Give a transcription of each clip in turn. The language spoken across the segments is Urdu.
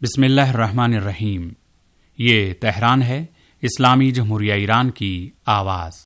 बिस्मिल्लाहिर्रहमानिर्रहीम। ये तेहरान है, इस्लामी जमहूरिया ईरान की आवाज़।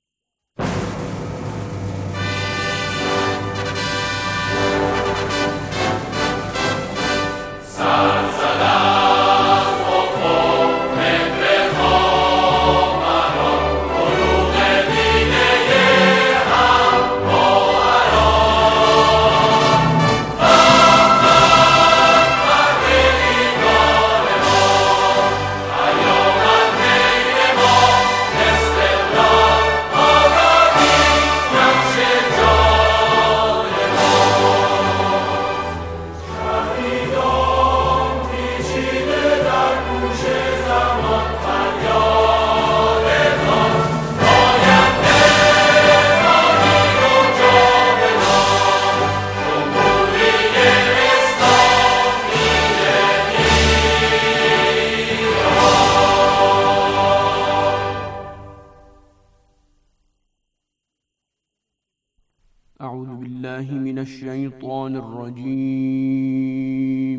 أعوذ بالله من الشيطان الرجيم.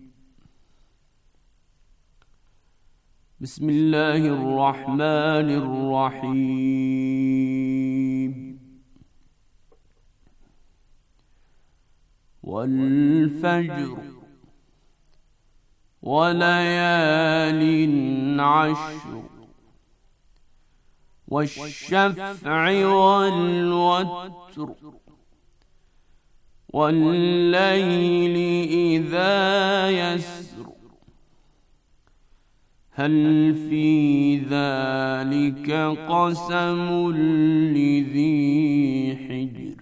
بسم الله الرحمن الرحيم. والفجر وليال عشر والشفع والوتر والليل إذا يسر هل في ذلك قسم لذي حجر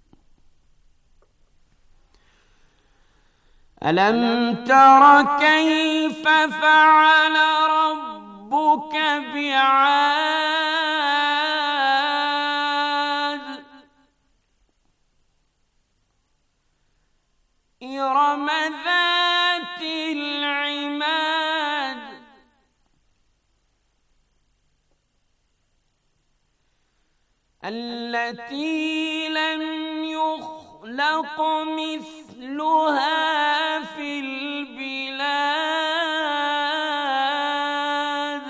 ألم تر كيف فعل ربك بعاد إرم ذات العماد التي لم يخلق مثلها في البلاد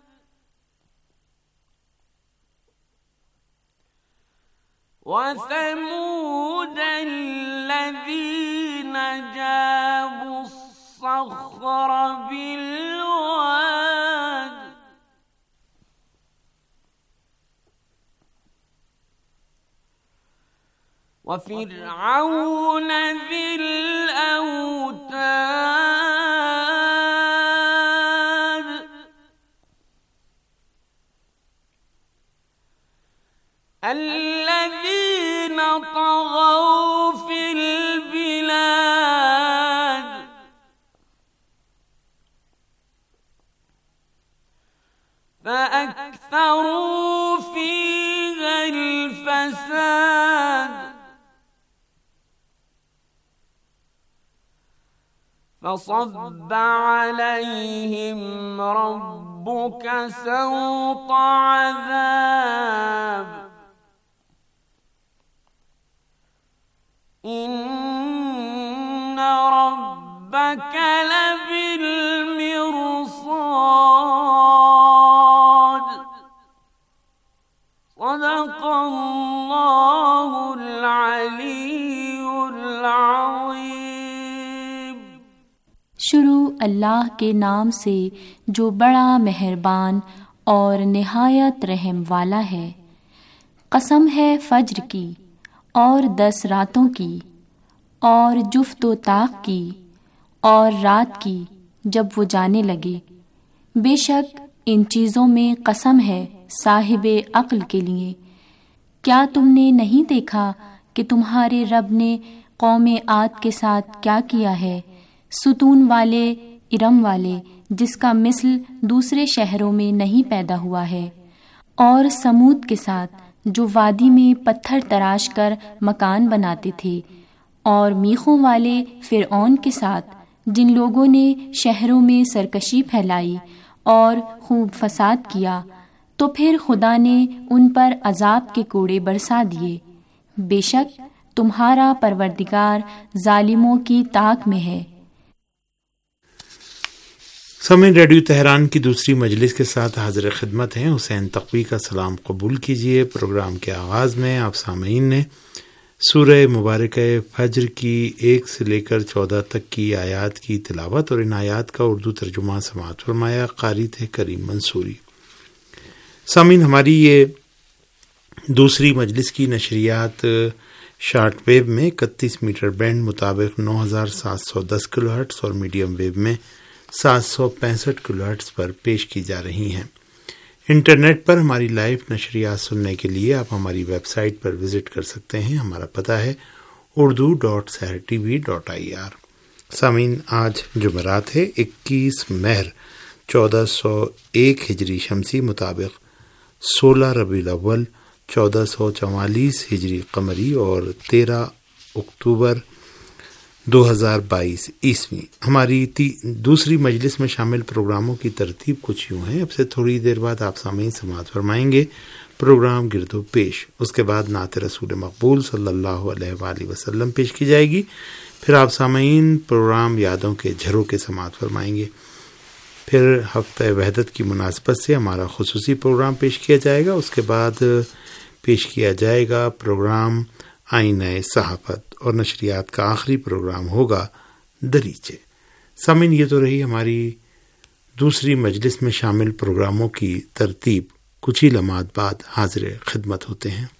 وثمود الذين جابوا الصخر بالواد وفرعون ذي الأوتاد الذين طغوا في البلاد فأكثروا فيها الفساد فصب عليهم ربك سوط عذاب إن ربك لبالمرصاد صدق الله العلي العظيم। शुरू अल्लाह के नाम से जो बड़ा मेहरबान और निहायत रहम वाला है। कसम है फज्र की और 10 रातों की और जुफ्तो ताक की और रात की जब वो जाने लगे। बेशक इन चीज़ों में कसम है साहिबे अक्ल के लिए। क्या तुमने नहीं देखा कि तुम्हारे रब ने कौमे आद के साथ क्या किया है, सुतून वाले इरम वाले जिसका मिसल दूसरे शहरों में नहीं पैदा हुआ है, और समूद के साथ जो वादी में पत्थर तराश कर मकान बनाते थे, और मीखों वाले फिरऔन के साथ जिन लोगों ने शहरों में सरकशी फैलाई और खूब फसाद किया, तो फिर खुदा ने उन पर अजाब के कोड़े बरसा दिए। बेशक तुम्हारा परवरदिगार जालिमों की ताक में है। سامعین، ریڈیو تہران کی دوسری مجلس کے ساتھ حاضر خدمت ہیں حسین تقوی کا سلام قبول کیجیے۔ پروگرام کے آغاز میں آپ سامعین نے سورہ مبارکہ فجر کی 1 سے لے کر 14 تک کی آیات کی تلاوت اور ان آیات کا اردو ترجمہ سماعت فرمایا۔ قاری تھے کریم منصوری۔ سامعین، ہماری یہ دوسری مجلس کی نشریات شارٹ ویو میں 31 میٹر بینڈ مطابق 9710 کلو ہرٹز اور میڈیم ویو میں 765 کلو ہرٹز پر پیش کی جا رہی ہیں۔ انٹرنیٹ پر ہماری لائیو نشریات سننے کے لیے آپ ہماری ویب سائٹ پر وزٹ کر سکتے ہیں۔ ہمارا پتہ ہے urdu.sehrtv.ir۔ سامعین، آج جمعرات ہے 21 مہر 1401 ہجری شمسی مطابق 16 ربیع الاول 1444 ہجری قمری اور 13 اکتوبر 2022 عیسوی۔ ہماری دوسری مجلس میں شامل پروگراموں کی ترتیب کچھ یوں ہے۔ اب سے تھوڑی دیر بعد آپ سامعین سماعت فرمائیں گے پروگرام گرد و پیش، اس کے بعد نعت رسول مقبول صلی اللہ علیہ وآلہ وسلم پیش کی جائے گی، پھر آپ سامعین پروگرام یادوں کے جھروکے سماعت فرمائیں گے، پھر ہفتہ وحدت کی مناسبت سے ہمارا خصوصی پروگرام پیش کیا جائے گا، اس کے بعد پیش کیا جائے گا پروگرام آئینہ صحافت اور نشریات کا آخری پروگرام ہوگا دریچے۔ سامعین، یہ تو رہی ہماری دوسری مجلس میں شامل پروگراموں کی ترتیب۔ کچھ ہی لمحات بعد حاضر خدمت ہوتے ہیں۔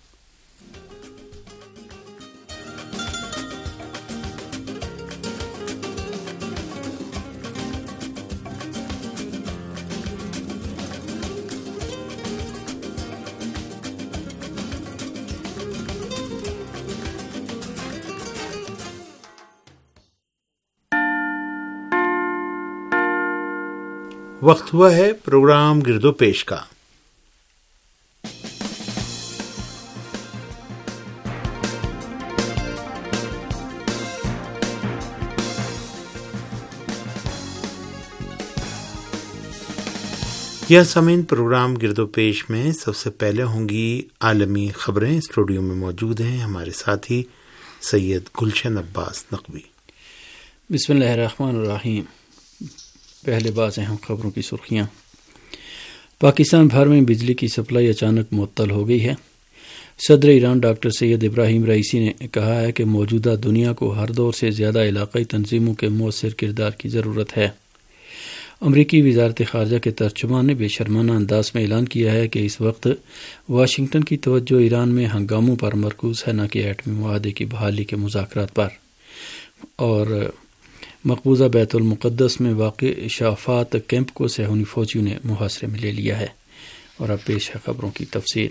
وقت ہوا ہے پروگرام گرد و پیش کا۔ یہ سامعین، پروگرام گرد و پیش میں سب سے پہلے ہوں گی عالمی خبریں۔ اسٹوڈیو میں موجود ہیں ہمارے ساتھی سید گلشن عباس نقوی۔ بسم اللہ الرحمن الرحیم۔ پہلے باز اہم خبروں کی سرخیاں۔ پاکستان بھر میں بجلی کی سپلائی اچانک معطل ہو گئی ہے۔ صدر Iran doctor Syed Ebrahim Raisi نے کہا ہے کہ موجودہ دنیا کو ہر دور سے زیادہ علاقائی تنظیموں کے مؤثر کردار کی ضرورت ہے۔ امریکی وزارت خارجہ کے ترجمان نے بے شرمانہ انداز میں اعلان کیا ہے کہ اس وقت واشنگٹن کی توجہ ایران میں ہنگاموں پر مرکوز ہے، نہ کہ ایٹمی معاہدے کی بحالی کے مذاکرات پر، اور مقبوضہ بیت المقدس میں واقع شافات کیمپ کو صہیونی فوجیوں نے محاصرے میں لے لیا ہے۔ اور اب پیش ہے خبروں کی تفصیل۔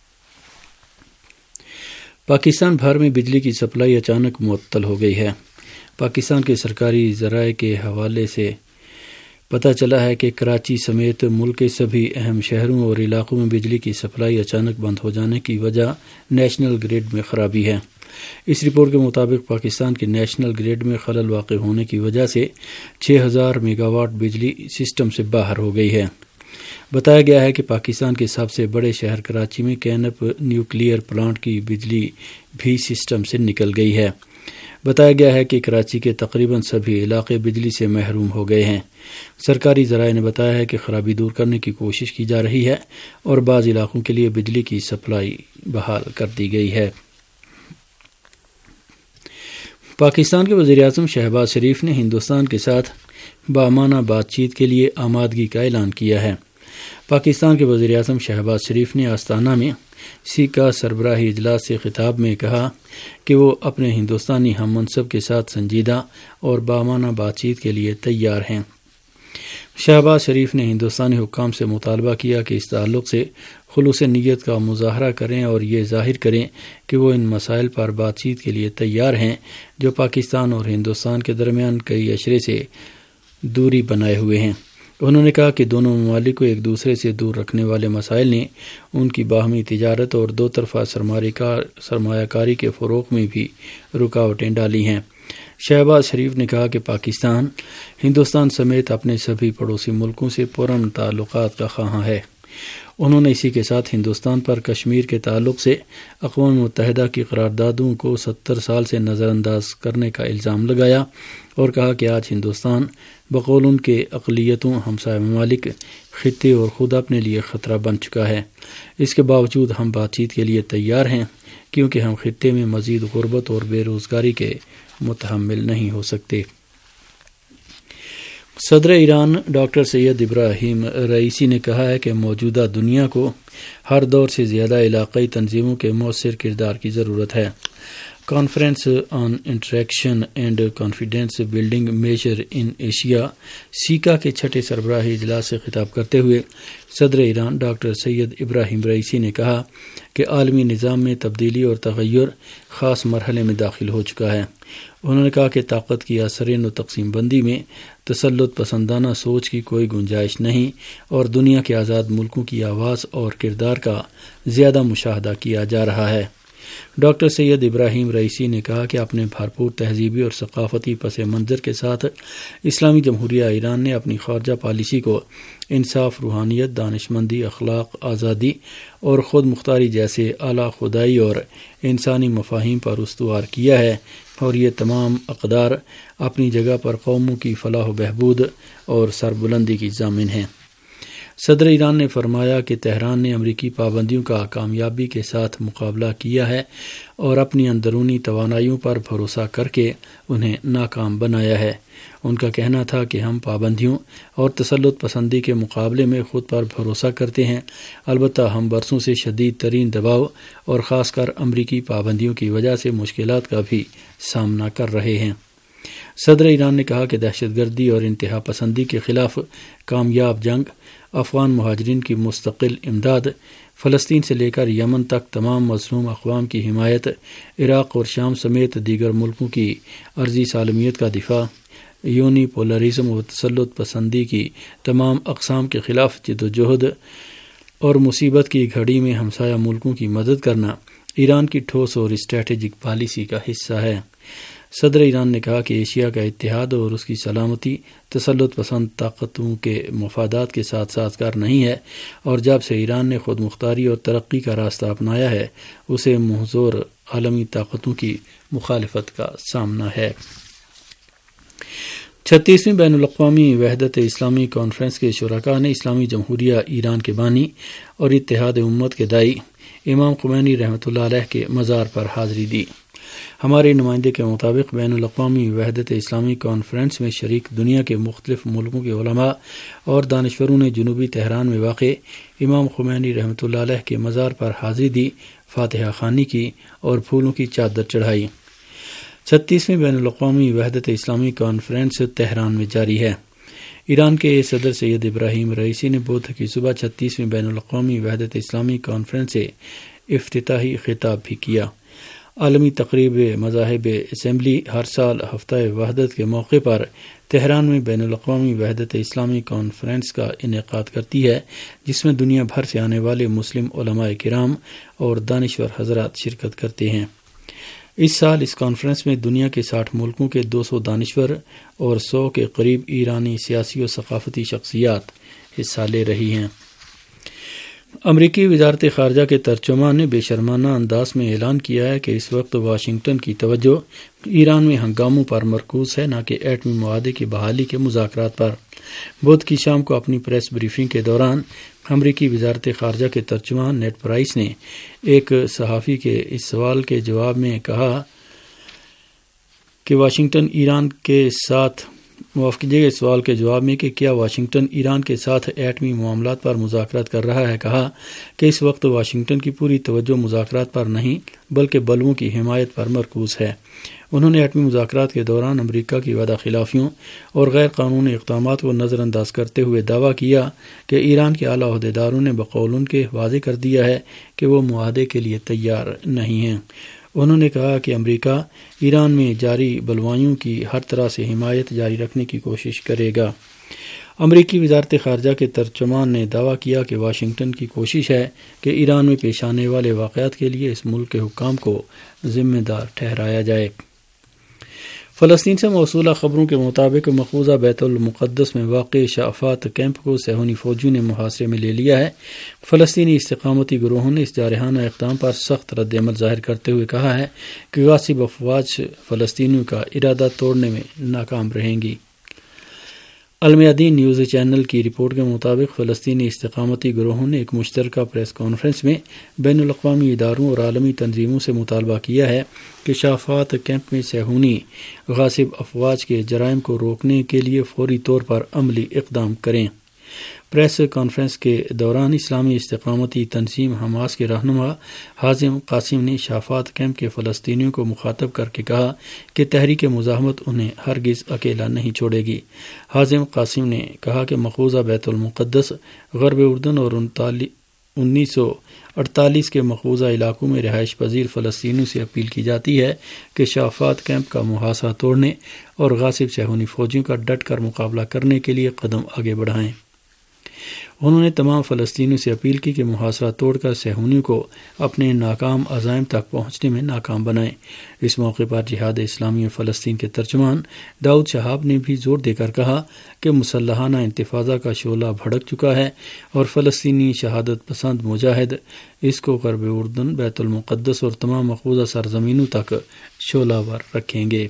پاکستان بھر میں بجلی کی سپلائی اچانک معطل ہو گئی ہے۔ پاکستان کے سرکاری ذرائع کے حوالے سے پتہ چلا ہے کہ کراچی سمیت ملک کے سبھی اہم شہروں اور علاقوں میں بجلی کی سپلائی اچانک بند ہو جانے کی وجہ نیشنل گریڈ میں خرابی ہے۔ اس رپورٹ کے مطابق پاکستان کے نیشنل گریڈ میں خلل واقع ہونے کی وجہ سے 6000 میگا واٹ بجلی سسٹم سے باہر ہو گئی ہے۔ بتایا گیا ہے کہ پاکستان کے سب سے بڑے شہر کراچی میں کینپ نیوکلیئر پلانٹ کی بجلی بھی سسٹم سے نکل گئی ہے۔ بتایا گیا ہے کہ کراچی کے تقریباً سبھی علاقے بجلی سے محروم ہو گئے ہیں۔ سرکاری ذرائع نے بتایا ہے کہ خرابی دور کرنے کی کوشش کی جا رہی ہے اور بعض علاقوں کے لیے بجلی کی سپلائی بحال کر دی گئی ہے۔ پاکستان کے وزیراعظم شہباز شریف نے ہندوستان کے ساتھ بامانہ بات چیت کے لیے آمادگی کا اعلان کیا ہے۔ پاکستان کے وزیراعظم شہباز شریف نے آستانہ میں سیکا سربراہی اجلاس سے خطاب میں کہا کہ وہ اپنے ہندوستانی ہم منصب کے ساتھ سنجیدہ اور بامانہ بات چیت کے لیے تیار ہیں۔ شہباز شریف نے ہندوستانی حکام سے مطالبہ کیا کہ اس تعلق سے خلوص نیت کا مظاہرہ کریں اور یہ ظاہر کریں کہ وہ ان مسائل پر بات چیت کے لیے تیار ہیں جو پاکستان اور ہندوستان کے درمیان کئی اشرے سے دوری بنائے ہوئے ہیں۔ انہوں نے کہا کہ دونوں ممالک کو ایک دوسرے سے دور رکھنے والے مسائل نے ان کی باہمی تجارت اور دو طرفہ سرمایہ کاری کے فروغ میں بھی رکاوٹیں ڈالی ہیں۔ شہباز شریف نے کہا کہ پاکستان ہندوستان سمیت اپنے سبھی پڑوسی ملکوں سے پرامن تعلقات کا خواہاں ہے۔ انہوں نے اسی کے ساتھ ہندوستان پر کشمیر کے تعلق سے اقوام متحدہ کی قراردادوں کو 70 سال سے نظر انداز کرنے کا الزام لگایا اور کہا کہ آج ہندوستان بقول ان کے اقلیتوں، ہمسایہ ممالک، خطے اور خود اپنے لیے خطرہ بن چکا ہے۔ اس کے باوجود ہم بات چیت کے لیے تیار ہیں کیونکہ ہم خطے میں مزید غربت اور بے روزگاری کے متحمل نہیں ہو سکتے۔ صدر Iran doctor Syed Ebrahim Raisi نے کہا ہے کہ موجودہ دنیا کو ہر دور سے زیادہ علاقائی تنظیموں کے مؤثر کردار کی ضرورت ہے۔ Conference on interaction and confidence building measures in Asia CICA کے 6 سربراہی اجلاس سے خطاب کرتے ہوئے صدر Iran doctor Syed Ebrahim Raisi نے کہا کہ عالمی نظام میں تبدیلی اور تغیر خاص مرحلے میں داخل ہو چکا ہے۔ انہوں نے کہا کہ طاقت کی اثرین و تقسیم بندی میں تسلط پسندانہ سوچ کی کوئی گنجائش نہیں اور دنیا کے آزاد ملکوں کی آواز اور کردار کا زیادہ مشاہدہ کیا جا رہا ہے۔ ڈاکٹر سید ابراہیم رئیسی نے کہا کہ اپنے بھرپور تہذیبی اور ثقافتی پس منظر کے ساتھ اسلامی جمہوریہ ایران نے اپنی خارجہ پالیسی کو انصاف، روحانیت، دانشمندی، اخلاق، آزادی اور خود مختاری جیسے اعلیٰ خدائی اور انسانی مفاہیم پر استوار کیا ہے اور یہ تمام اقدار اپنی جگہ پر قوموں کی فلاح و بہبود اور سربلندی کی ضامن ہیں۔ صدر ایران نے فرمایا کہ تہران نے امریکی پابندیوں کا کامیابی کے ساتھ مقابلہ کیا ہے اور اپنی اندرونی توانائیوں پر بھروسہ کر کے انہیں ناکام بنایا ہے۔ ان کا کہنا تھا کہ ہم پابندیوں اور تسلط پسندی کے مقابلے میں خود پر بھروسہ کرتے ہیں، البتہ ہم برسوں سے شدید ترین دباؤ اور خاص کر امریکی پابندیوں کی وجہ سے مشکلات کا بھی سامنا کر رہے ہیں۔ صدر ایران نے کہا کہ دہشت گردی اور انتہا پسندی کے خلاف کامیاب جنگ، افغان مہاجرین کی مستقل امداد، فلسطین سے لے کر یمن تک تمام مظلوم اقوام کی حمایت، عراق اور شام سمیت دیگر ملکوں کی عرضی سالمیت کا دفاع، یونی پولرزم و تسلط پسندی کی تمام اقسام کے خلاف جدوجہد اور مصیبت کی گھڑی میں ہمسایہ ملکوں کی مدد کرنا ایران کی ٹھوس اور اسٹریٹجک پالیسی کا حصہ ہے۔ صدر ایران نے کہا کہ ایشیا کا اتحاد اور اس کی سلامتی تسلط پسند طاقتوں کے مفادات کے ساتھ سازگار نہیں ہے اور جب سے ایران نے خود مختاری اور ترقی کا راستہ اپنایا ہے اسے محظور عالمی طاقتوں کی مخالفت کا سامنا ہے۔ 36ویں بین الاقوامی وحدت اسلامی کانفرنس کے شرکاء نے اسلامی جمہوریہ ایران کے بانی اور اتحاد امت کے داعی امام خمینی رحمۃ اللہ علیہ کے مزار پر حاضری دی۔ ہمارے نمائندے کے مطابق بین الاقوامی وحدت اسلامی کانفرنس میں شریک دنیا کے مختلف ملکوں کے علماء اور دانشوروں نے جنوبی تہران میں واقع امام خمینی رحمۃ اللہ علیہ کے مزار پر حاضری دی، فاتحہ خوانی کی اور پھولوں کی چادر چڑھائی۔ 36ویں بین الاقوامی وحدت اسلامی کانفرنس تہران میں جاری ہے۔ ایران کے صدر سید ابراہیم رئیسی نے بدھ کی صبح 36ویں بین الاقوامی وحدت اسلامی کانفرنس سے افتتاحی خطاب بھی کیا۔ عالمی تقریب مذاہب اسمبلی ہر سال ہفتہ وحدت کے موقع پر تہران میں بین الاقوامی وحدت اسلامی کانفرنس کا انعقاد کرتی ہے، جس میں دنیا بھر سے آنے والے مسلم علماء کرام اور دانشور حضرات شرکت کرتے ہیں۔ اس سال اس کانفرنس میں دنیا کے 60 ملکوں کے 200 دانشور اور 100 کے قریب ایرانی سیاسی و ثقافتی شخصیات حصہ لے رہی ہیں۔ امریکی وزارت خارجہ کے ترجمان نے بے شرمانہ انداز میں اعلان کیا ہے کہ اس وقت واشنگٹن کی توجہ ایران میں ہنگاموں پر مرکوز ہے، نہ کہ ایٹمی معاہدے کی بحالی کے مذاکرات پر۔ بدھ کی شام کو اپنی پریس بریفنگ کے دوران امریکی وزارت خارجہ کے ترجمان نیڈ پرائس نے ایک صحافی کے اس سوال کے جواب میں کہا کہ واشنگٹن ایران کے ساتھ موافقت کے سوال کے جواب میں کہ کیا واشنگٹن ایران کے ساتھ ایٹمی معاملات پر مذاکرات کر رہا ہے، کہا کہ اس وقت واشنگٹن کی پوری توجہ مذاکرات پر نہیں بلکہ بلووں کی حمایت پر مرکوز ہے۔ انہوں نے ایٹمی مذاکرات کے دوران امریکہ کی وعدہ خلافیوں اور غیر قانونی اقدامات کو نظر انداز کرتے ہوئے دعویٰ کیا کہ ایران کے اعلیٰ عہدیداروں نے بقول ان کے واضح کر دیا ہے کہ وہ معاہدے کے لیے تیار نہیں ہیں۔ انہوں نے کہا کہ امریکہ ایران میں جاری بلوائیوں کی ہر طرح سے حمایت جاری رکھنے کی کوشش کرے گا۔ امریکی وزارت خارجہ کے ترجمان نے دعویٰ کیا کہ واشنگٹن کی کوشش ہے کہ ایران میں پیش آنے والے واقعات کے لیے اس ملک کے حکام کو ذمہ دار ٹھہرایا جائے۔ فلسطین سے موصولہ خبروں کے مطابق مقبوضہ بیت المقدس میں واقع شافات کیمپ کو صہیونی فوجیوں نے محاصرے میں لے لیا ہے۔ فلسطینی استقامتی گروہوں نے اس جارحانہ اقدام پر سخت رد عمل ظاہر کرتے ہوئے کہا ہے کہ غاصب افواج فلسطینیوں کا ارادہ توڑنے میں ناکام رہیں گی۔ المیادین نیوز چینل کی رپورٹ کے مطابق فلسطینی استقامتی گروہوں نے ایک مشترکہ پریس کانفرنس میں بین الاقوامی اداروں اور عالمی تنظیموں سے مطالبہ کیا ہے کہ شافات کیمپ میں صہیونی غاصب افواج کے جرائم کو روکنے کے لیے فوری طور پر عملی اقدام کریں۔ پریس کانفرنس کے دوران اسلامی استقامتی تنظیم حماس کے رہنما حازم قاسم نے شافات کیمپ کے فلسطینیوں کو مخاطب کر کے کہا کہ تحریک مزاحمت انہیں ہرگز اکیلا نہیں چھوڑے گی۔ حازم قاسم نے کہا کہ مقبوضہ بیت المقدس، غرب اردن اور 1948 کے مقبوضہ علاقوں میں رہائش پذیر فلسطینیوں سے اپیل کی جاتی ہے کہ شافات کیمپ کا محاصرہ توڑنے اور غاصب صہیونی فوجیوں کا ڈٹ کر مقابلہ کرنے کے لیے قدم آگے بڑھائیں۔ انہوں نے تمام فلسطینیوں سے اپیل کی کہ محاصرہ توڑ کر صہیونیوں کو اپنے ناکام عزائم تک پہنچنے میں ناکام بنائیں۔ اس موقع پر جہاد اسلامی فلسطین کے ترجمان داؤد شہاب نے بھی زور دے کر کہا کہ مسلحانہ انتفاضہ کا شعلہ بھڑک چکا ہے اور فلسطینی شہادت پسند مجاہد اس کو غرب اردن، بیت المقدس اور تمام مقبوضہ سرزمینوں تک شعلہ ور رکھیں گے۔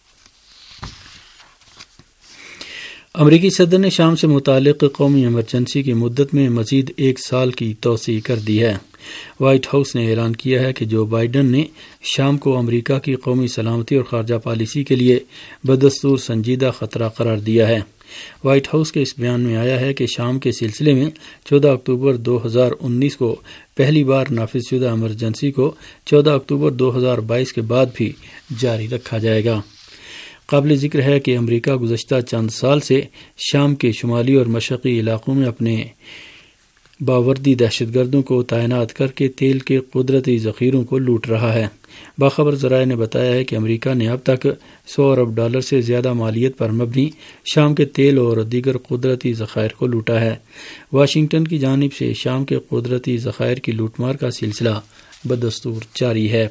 امریکی صدر نے شام سے متعلق قومی ایمرجنسی کی مدت میں مزید 1 سال کی توسیع کر دی ہے۔ وائٹ ہاؤس نے اعلان کیا ہے کہ جو بائیڈن نے شام کو امریکہ کی قومی سلامتی اور خارجہ پالیسی کے لیے بدستور سنجیدہ خطرہ قرار دیا ہے۔ وائٹ ہاؤس کے اس بیان میں آیا ہے کہ شام کے سلسلے میں 14 اکتوبر 2019 کو پہلی بار نافذ شدہ ایمرجنسی کو 14 اکتوبر 2022 کے بعد بھی جاری رکھا جائے گا۔ قابل ذکر ہے کہ امریکہ گزشتہ چند سال سے شام کے شمالی اور مشرقی علاقوں میں اپنے باوردی دہشت گردوں کو تعینات کر کے تیل کے قدرتی ذخیروں کو لوٹ رہا ہے۔ باخبر ذرائع نے بتایا ہے کہ امریکہ نے اب تک $100 ارب سے زیادہ مالیت پر مبنی شام کے تیل اور دیگر قدرتی ذخائر کو لوٹا ہے۔ واشنگٹن کی جانب سے شام کے قدرتی ذخائر کی لوٹ مار کا سلسلہ بدستور جاری ہے۔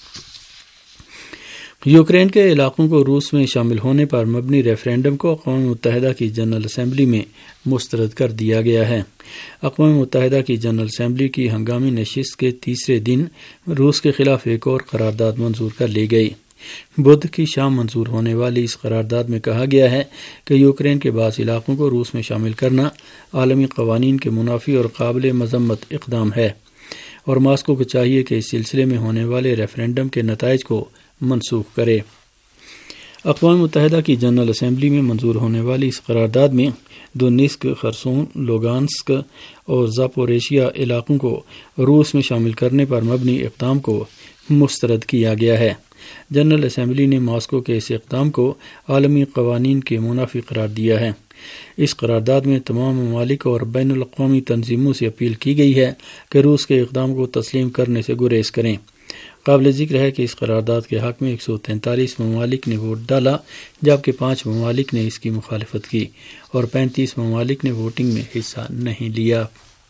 یوکرین کے علاقوں کو روس میں شامل ہونے پر مبنی ریفرینڈم کو اقوام متحدہ کی جنرل اسمبلی میں مسترد کر دیا گیا ہے۔ اقوام متحدہ کی جنرل اسمبلی کی ہنگامی نشست کے تیسرے دن روس کے خلاف ایک اور قرارداد منظور کر لی گئی۔ بدھ کی شام منظور ہونے والی اس قرارداد میں کہا گیا ہے کہ یوکرین کے بعض علاقوں کو روس میں شامل کرنا عالمی قوانین کے منافی اور قابل مذمت اقدام ہے، اور ماسکو کو چاہیے کہ اس سلسلے میں ہونے والے ریفرینڈم کے نتائج کو منسوخ کرے۔ اقوام متحدہ کی جنرل اسمبلی میں منظور ہونے والی اس قرارداد میں دونیسک، خرسون، لوگانسک اور زاپوریشیا علاقوں کو روس میں شامل کرنے پر مبنی اقدام کو مسترد کیا گیا ہے۔ جنرل اسمبلی نے ماسکو کے اس اقدام کو عالمی قوانین کے منافی قرار دیا ہے۔ اس قرارداد میں تمام ممالک اور بین الاقوامی تنظیموں سے اپیل کی گئی ہے کہ روس کے اقدام کو تسلیم کرنے سے گریز کریں۔ قابل ذکر ہے کہ اس قرارداد کے حق میں 143 ممالک نے ووٹ ڈالا، جبکہ 5 ممالک نے اس کی مخالفت کی اور 35 ممالک نے ووٹنگ میں حصہ نہیں لیا۔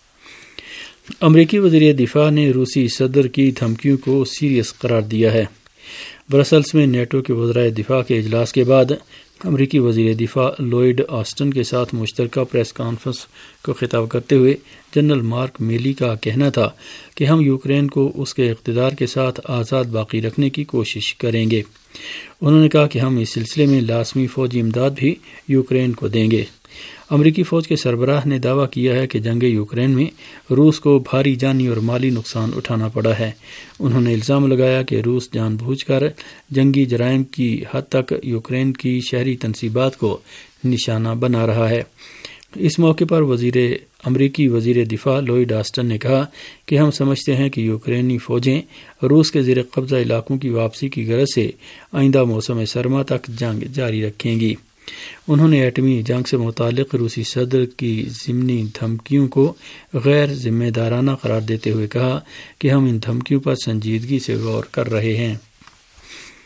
امریکی وزیر دفاع نے روسی صدر کی دھمکیوں کو سیریس قرار دیا ہے۔ برسلز میں نیٹو کے وزرائے دفاع کے اجلاس کے بعد امریکی وزیر دفاع لوئڈ آسٹن کے ساتھ مشترکہ پریس کانفرنس کو خطاب کرتے ہوئے جنرل مارک میلی کا کہنا تھا کہ ہم یوکرین کو اس کے اقتدار کے ساتھ آزاد باقی رکھنے کی کوشش کریں گے۔ انہوں نے کہا کہ ہم اس سلسلے میں لازمی فوجی امداد بھی یوکرین کو دیں گے۔ امریکی فوج کے سربراہ نے دعویٰ کیا ہے کہ جنگ یوکرین میں روس کو بھاری جانی اور مالی نقصان اٹھانا پڑا ہے۔ انہوں نے الزام لگایا کہ روس جان بوجھ کر جنگی جرائم کی حد تک یوکرین کی شہری تنصیبات کو نشانہ بنا رہا ہے۔ اس موقع پر امریکی وزیر دفاع لوئڈ آسٹن نے کہا کہ ہم سمجھتے ہیں کہ یوکرینی فوجیں روس کے زیر قبضہ علاقوں کی واپسی کی غرض سے آئندہ موسم سرما تک جنگ جاری رکھیں گی۔ انہوں نے ایٹمی جنگ سے متعلق روسی صدر کی ضمنی دھمکیوں کو غیر ذمہ دارانہ قرار دیتے ہوئے کہا کہ ہم ان دھمکیوں پر سنجیدگی سے غور کر رہے ہیں۔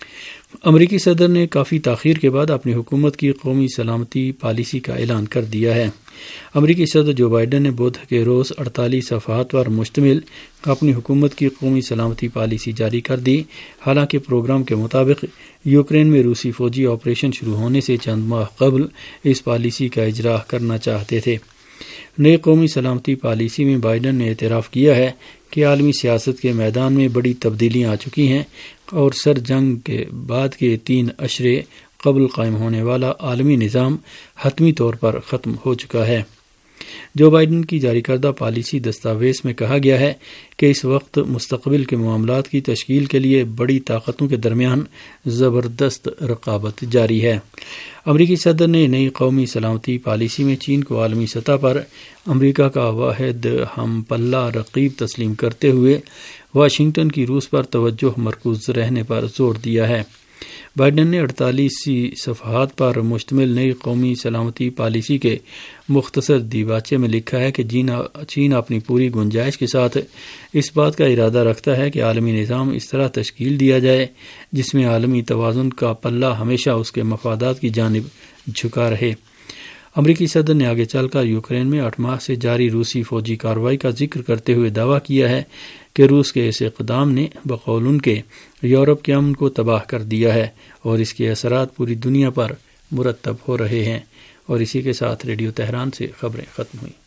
امریکی صدر نے کافی تاخیر کے بعد اپنی حکومت کی قومی سلامتی پالیسی کا اعلان کر دیا ہے۔ امریکی صدر جو بائیڈن نے بدھ کے روز 48 صفحات پر مشتمل اپنی حکومت کی قومی سلامتی پالیسی جاری کر دی۔ حالانکہ پروگرام کے مطابق یوکرین میں روسی فوجی آپریشن شروع ہونے سے چند ماہ قبل اس پالیسی کا اجرا کرنا چاہتے تھے۔ نئی قومی سلامتی پالیسی میں بائیڈن نے اعتراف کیا ہے کہ عالمی سیاست کے میدان میں بڑی تبدیلیاں آ چکی ہیں اور سر جنگ کے بعد کے 3 عشرے قبل قائم ہونے والا عالمی نظام حتمی طور پر ختم ہو چکا ہے۔ جو بائیڈن کی جاری کردہ پالیسی دستاویز میں کہا گیا ہے کہ اس وقت مستقبل کے معاملات کی تشکیل کے لیے بڑی طاقتوں کے درمیان زبردست رقابت جاری ہے۔ امریکی صدر نے نئی قومی سلامتی پالیسی میں چین کو عالمی سطح پر امریکہ کا واحد ہم پلہ رقیب تسلیم کرتے ہوئے واشنگٹن کی روس پر توجہ مرکوز رہنے پر زور دیا ہے۔ بائیڈن نے 48 صفحات پر مشتمل نئی قومی سلامتی پالیسی کے مختصر دیباچے میں لکھا ہے کہ چین اپنی پوری گنجائش کے ساتھ اس بات کا ارادہ رکھتا ہے کہ عالمی نظام اس طرح تشکیل دیا جائے جس میں عالمی توازن کا پلہ ہمیشہ اس کے مفادات کی جانب جھکا رہے۔ امریکی صدر نے آگے چل کر یوکرین میں 8 ماہ سے جاری روسی فوجی کارروائی کا ذکر کرتے ہوئے دعویٰ کیا ہے کہ روس کے اس اقدام نے بقول ان کے یورپ کے امن کو تباہ کر دیا ہے اور اس کے اثرات پوری دنیا پر مرتب ہو رہے ہیں۔ اور اسی کے ساتھ ریڈیو تہران سے خبریں ختم ہوئیں۔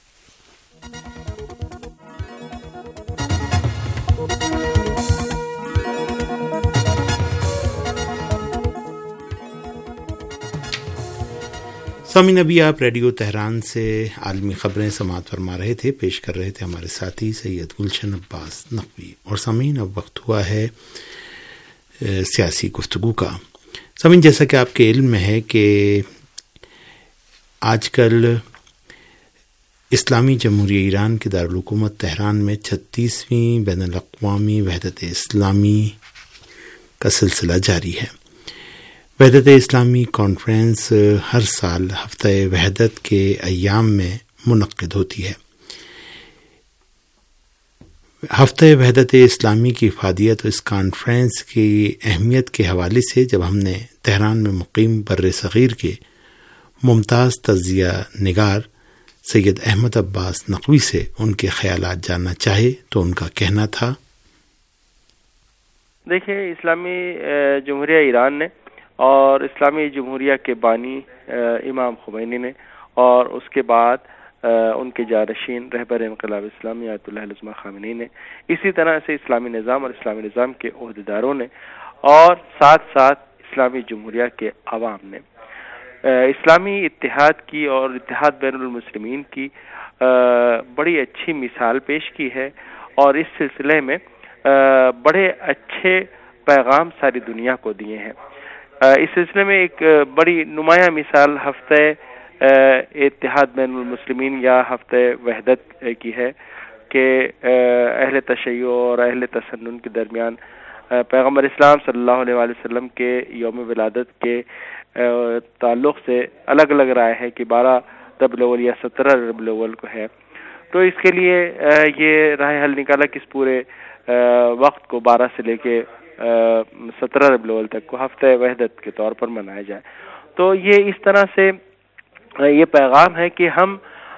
سامعین، ابھی آپ ریڈیو تہران سے عالمی خبریں سماعت فرما رہے تھے، پیش کر رہے تھے ہمارے ساتھی سید گلشن عباس نقوی۔ اور سامعین، اب وقت ہوا ہے سیاسی گفتگو کا۔ سامعین، جیسا کہ آپ کے علم میں ہے کہ آج کل اسلامی جمہوریہ ایران کے دارالحکومت تہران میں 36ویں بین الاقوامی وحدت اسلامی کا سلسلہ جاری ہے۔ وحدت اسلامی کانفرنس ہر سال ہفتہ وحدت کے ایام میں منعقد ہوتی ہے۔ ہفتہ وحدت اسلامی کی افادیت اور اس کانفرنس کی اہمیت کے حوالے سے جب ہم نے تہران میں مقیم بر صغیر کے ممتاز تجزیہ نگار سید احمد عباس نقوی سے ان کے خیالات جاننا چاہے تو ان کا کہنا تھا، دیکھیں، اسلامی جمہوریہ ایران نے اور اسلامی جمہوریہ کے بانی امام خمینی نے اور اس کے بعد ان کے جانشین رہبر انقلاب اسلامی آیت اللہ علیہ خامنئی نے، اسی طرح سے اسلامی نظام اور اسلامی نظام کے عہدیداروں نے اور ساتھ ساتھ اسلامی جمہوریہ کے عوام نے اسلامی اتحاد کی اور اتحاد بین المسلمین کی بڑی اچھی مثال پیش کی ہے، اور اس سلسلے میں بڑے اچھے پیغام ساری دنیا کو دیے ہیں۔ اس سلسلے میں ایک بڑی نمایاں مثال ہفتہ اتحاد بین المسلمین یا ہفتہ وحدت کی ہے کہ اہل تشیع اور اہل تسنن کے درمیان پیغمبر اسلام صلی اللہ علیہ وآلہ وسلم کے یوم ولادت کے تعلق سے الگ الگ رائے ہے کہ 12 ربیع الاول یا 17 ربیع الاول کو ہے۔ تو اس کے لیے یہ رائے حل نکالا کہ اس پورے وقت کو 12 سے لے کے 17 ربیع الاول تک کو ہفتہ وحدت کے طور پر منایا جائے۔ تو یہ اس طرح سے یہ پیغام ہے کہ ہم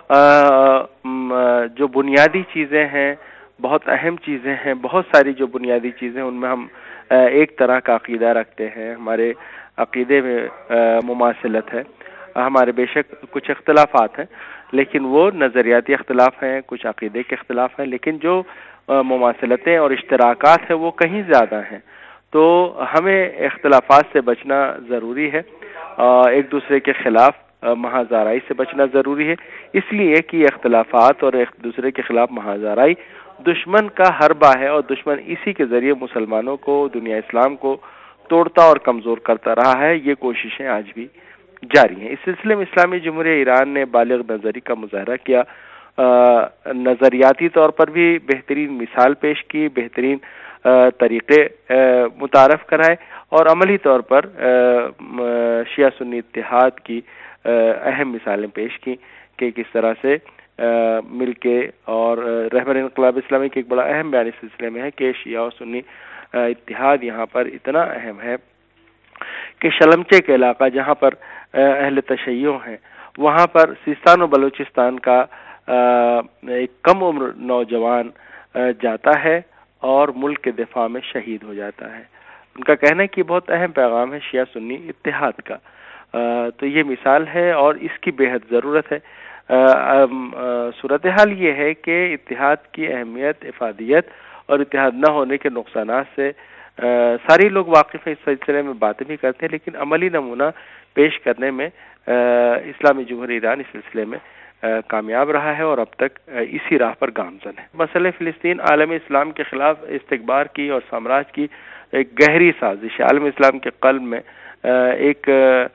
جو بنیادی چیزیں ہیں، بہت اہم چیزیں ہیں، بہت ساری جو بنیادی چیزیں ان میں ہم ایک طرح کا عقیدہ رکھتے ہیں، ہمارے عقیدے میں مماثلت ہے، ہمارے بے شک کچھ اختلافات ہیں لیکن وہ نظریاتی اختلاف ہیں، کچھ عقیدے کے اختلاف ہیں، لیکن جو مماثلتیں اور اشتراکات ہیں وہ کہیں زیادہ ہیں۔ تو ہمیں اختلافات سے بچنا ضروری ہے، ایک دوسرے کے خلاف محاذ آرائی سے بچنا ضروری ہے، اس لیے کہ یہ اختلافات اور ایک دوسرے کے خلاف محاذ آرائی دشمن کا حربہ ہے، اور دشمن اسی کے ذریعے مسلمانوں کو، دنیا اسلام کو توڑتا اور کمزور کرتا رہا ہے۔ یہ کوششیں آج بھی جاری ہیں۔ اس سلسلے میں اسلامی جمہوریہ ایران نے بالغ نظری کا مظاہرہ کیا، نظریاتی طور پر بھی بہترین مثال پیش کی، بہترین طریقے متعارف کرائے، اور عملی طور پر شیعہ سنی اتحاد کی اہم مثالیں پیش کی کہ کس طرح سے مل کے، اور رہبر انقلاب اسلامی کے ایک بڑا اہم بیان اس سلسلے میں ہے کہ شیعہ و سنی اتحاد یہاں پر اتنا اہم ہے کہ شلمچے کا علاقہ جہاں پر اہل تشیع ہیں، وہاں پر سیستان و بلوچستان کا ایک کم عمر نوجوان جاتا ہے اور ملک کے دفاع میں شہید ہو جاتا ہے۔ ان کا کہنا ہے کہ بہت اہم پیغام ہے شیعہ سنی اتحاد کا، تو یہ مثال ہے اور اس کی بے حد ضرورت ہے۔ صورتحال یہ ہے کہ اتحاد کی اہمیت، افادیت اور اتحاد نہ ہونے کے نقصانات سے سارے لوگ واقف ہیں، اس سلسلے میں باتیں بھی کرتے ہیں، لیکن عملی نمونہ پیش کرنے میں اسلامی جمہوریہ ایران اس سلسلے میں کامیاب رہا ہے اور اب تک اسی راہ پر گامزن ہے۔ مسئلہ فلسطین عالم اسلام کے خلاف استکبار کی اور سامراج کی ایک گہری سازش ہے۔ عالم اسلام کے قلب میں ایک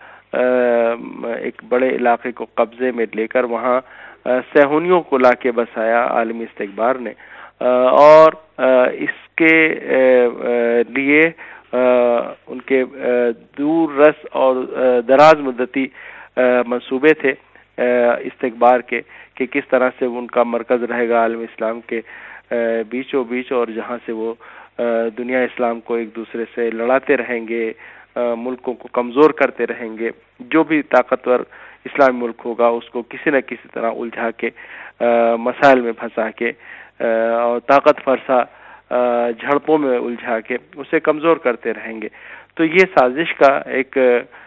بڑے علاقے کو قبضے میں لے کر وہاں صہیونیوں کو لا کے بسایا عالمی استکبار نے، اور اس کے لیے ان کے دور رس اور دراز مدتی منصوبے تھے استکبار کے کہ کس طرح سے ان کا مرکز رہے گا عالم اسلام کے بیچوں بیچ، اور جہاں سے وہ دنیا اسلام کو ایک دوسرے سے لڑاتے رہیں گے، ملکوں کو کمزور کرتے رہیں گے، جو بھی طاقتور اسلامی ملک ہوگا اس کو کسی نہ کسی طرح الجھا کے مسائل میں پھنسا کے اور طاقت فرسا جھڑپوں میں الجھا کے اسے کمزور کرتے رہیں گے۔ تو یہ سازش کا ایک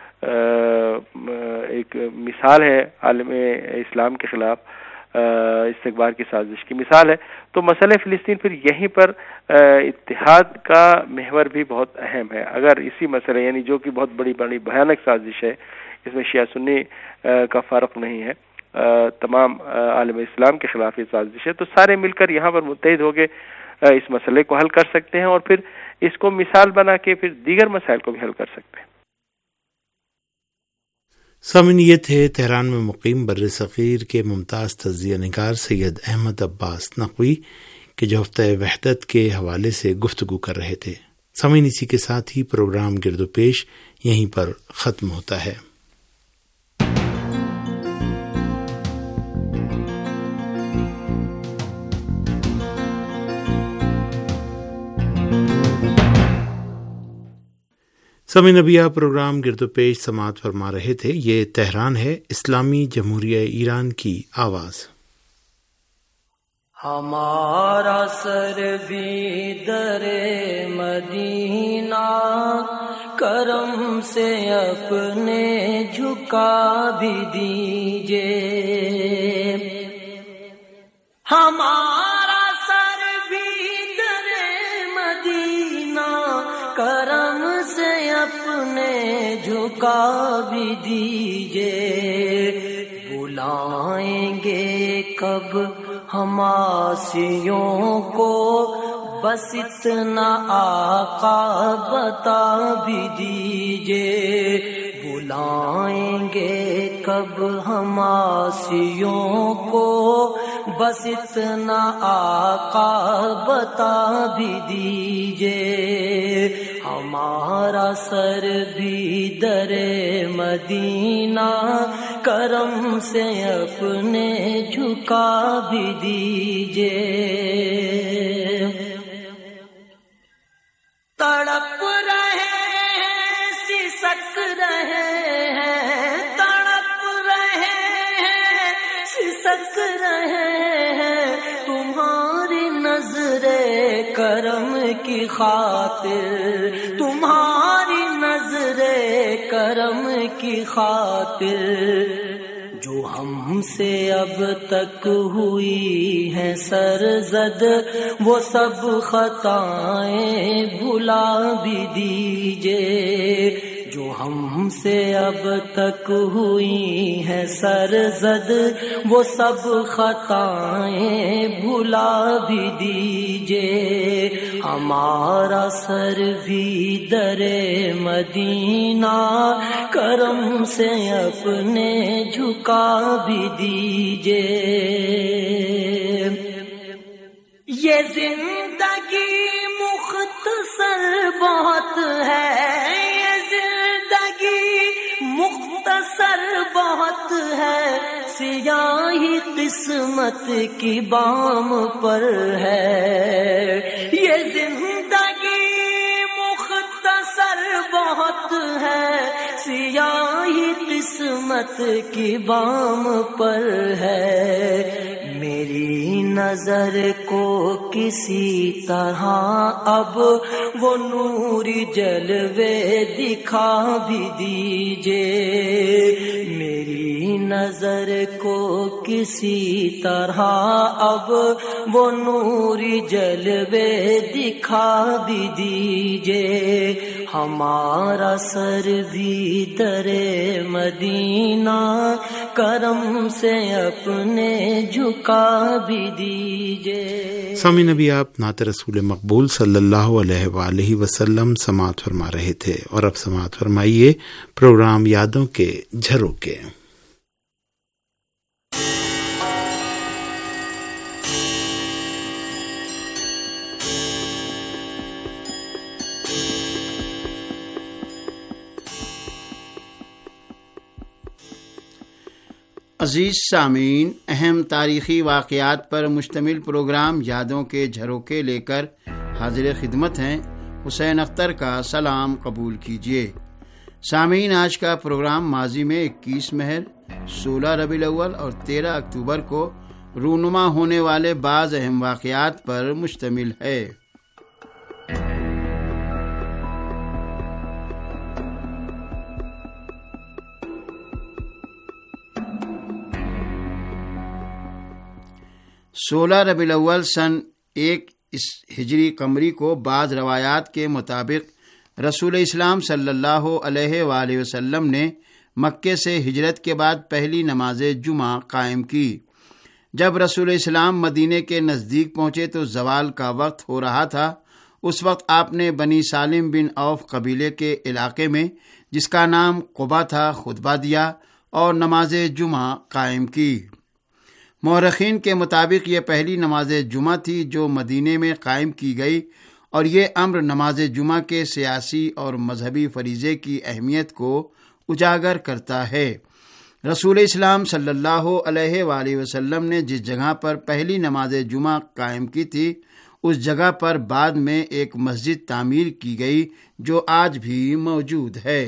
مثال ہے، عالم اسلام کے خلاف استکبار کی سازش کی مثال ہے۔ تو مسئلہ فلسطین پھر یہیں پر اتحاد کا محور بھی بہت اہم ہے۔ اگر اسی مسئلے یعنی جو کہ بہت بڑی بھیانک سازش ہے، اس میں شیعہ سنی کا فرق نہیں ہے، تمام عالم اسلام کے خلاف یہ سازش ہے، تو سارے مل کر یہاں پر متحد ہو کے اس مسئلے کو حل کر سکتے ہیں اور پھر اس کو مثال بنا کے پھر دیگر مسائل کو بھی حل کر سکتے ہیں۔ سامعین، یہ تھے تہران میں مقیم بر صغیر کے ممتاز تجزیہ نگار سید احمد عباس نقوی کہ جو ہفتہ وحدت کے حوالے سے گفتگو کر رہے تھے۔ سامعین، اسی کے ساتھ ہی پروگرام گرد و پیش یہیں پر ختم ہوتا ہے۔ سامعین، ابھی آپ پروگرام گرد و پیش سماعت فرما رہے تھے۔ یہ تہران ہے، اسلامی جمہوریہ ایران کی آواز۔ ہمارا سر بھی در مدینہ کرم سے اپنے جھکا بھی دیجئے، ہمارا سر بھی در مدینہ کرم سے اپنے جھکا بھی دیجئے، بلائیں گے کب ہم آسیوں کو بس اتنا آقا بتا بھی دیجئے، بلائیں گے کب ہم آسیوں کو بس اتنا آقا بتا بھی دیجئے، ہمارا سر بھی در مدینہ کرم سے اپنے جھکا بھی دیجئے، تڑپ رہے ہیں سسک رہے ہیں، تڑپ رہے ہیں سسک رہے ہیں، تمہاری نظر کرم کی خاطر، تمہاری نظر کرم کی خاطر، جو ہم سے اب تک ہوئی ہیں سرزد وہ سب خطائیں بھلا بھی دیجئے، جو ہم سے اب تک ہوئی ہیں سرزد وہ سب خطائیں بھلا بھی دیجئے، ہمارا سر بھی در مدینہ کرم سے اپنے جھکا بھی دیجئے، یہ زندگی مختصر بہت ہے، مختصر بہت ہے، سیاہی قسمت کی بام پر ہے، یہ زندگی مختصر بہت ہے، سیاہی قسمت کی بام پر ہے. میری نظر کو کسی طرح اب وہ نوری جلوے دکھا بھی دیجئے. میری نظر کو کسی طرح اب وہ نوری جلوے دکھا بھی دیجئے. ہمارا سر بھی در مدینہ کرم سے اپنے جھکا بھی دیجئے. سامعین، ابھی آپ نعت رسول مقبول صلی اللہ علیہ وآلہ وسلم سماعت فرما رہے تھے، اور اب سماعت فرمائیے پروگرام یادوں کے جھروکے. عزیز سامعین، اہم تاریخی واقعات پر مشتمل پروگرام یادوں کے جھروکے لے کر حاضر خدمت ہیں. حسین اختر کا سلام قبول کیجیے. سامعین، آج کا پروگرام ماضی میں 21 مہر، 16 ربیع الاول اور 13 اکتوبر کو رونما ہونے والے بعض اہم واقعات پر مشتمل ہے. سولہ ربیع الاول سن 1 ہجری قمری کو بعض روایات کے مطابق رسول اسلام صلی اللہ علیہ وآلہ وسلم نے مکے سے ہجرت کے بعد پہلی نماز جمعہ قائم کی. جب رسول اسلام مدینے کے نزدیک پہنچے تو زوال کا وقت ہو رہا تھا. اس وقت آپ نے بنی سالم بن عوف قبیلے کے علاقے میں، جس کا نام قبا تھا، خطبہ دیا اور نماز جمعہ قائم کی. مورخین کے مطابق یہ پہلی نماز جمعہ تھی جو مدینے میں قائم کی گئی، اور یہ امر نماز جمعہ کے سیاسی اور مذہبی فریضے کی اہمیت کو اجاگر کرتا ہے. رسول اسلام صلی اللہ علیہ وآلہ وسلم نے جس جگہ پر پہلی نماز جمعہ قائم کی تھی، اس جگہ پر بعد میں ایک مسجد تعمیر کی گئی جو آج بھی موجود ہے.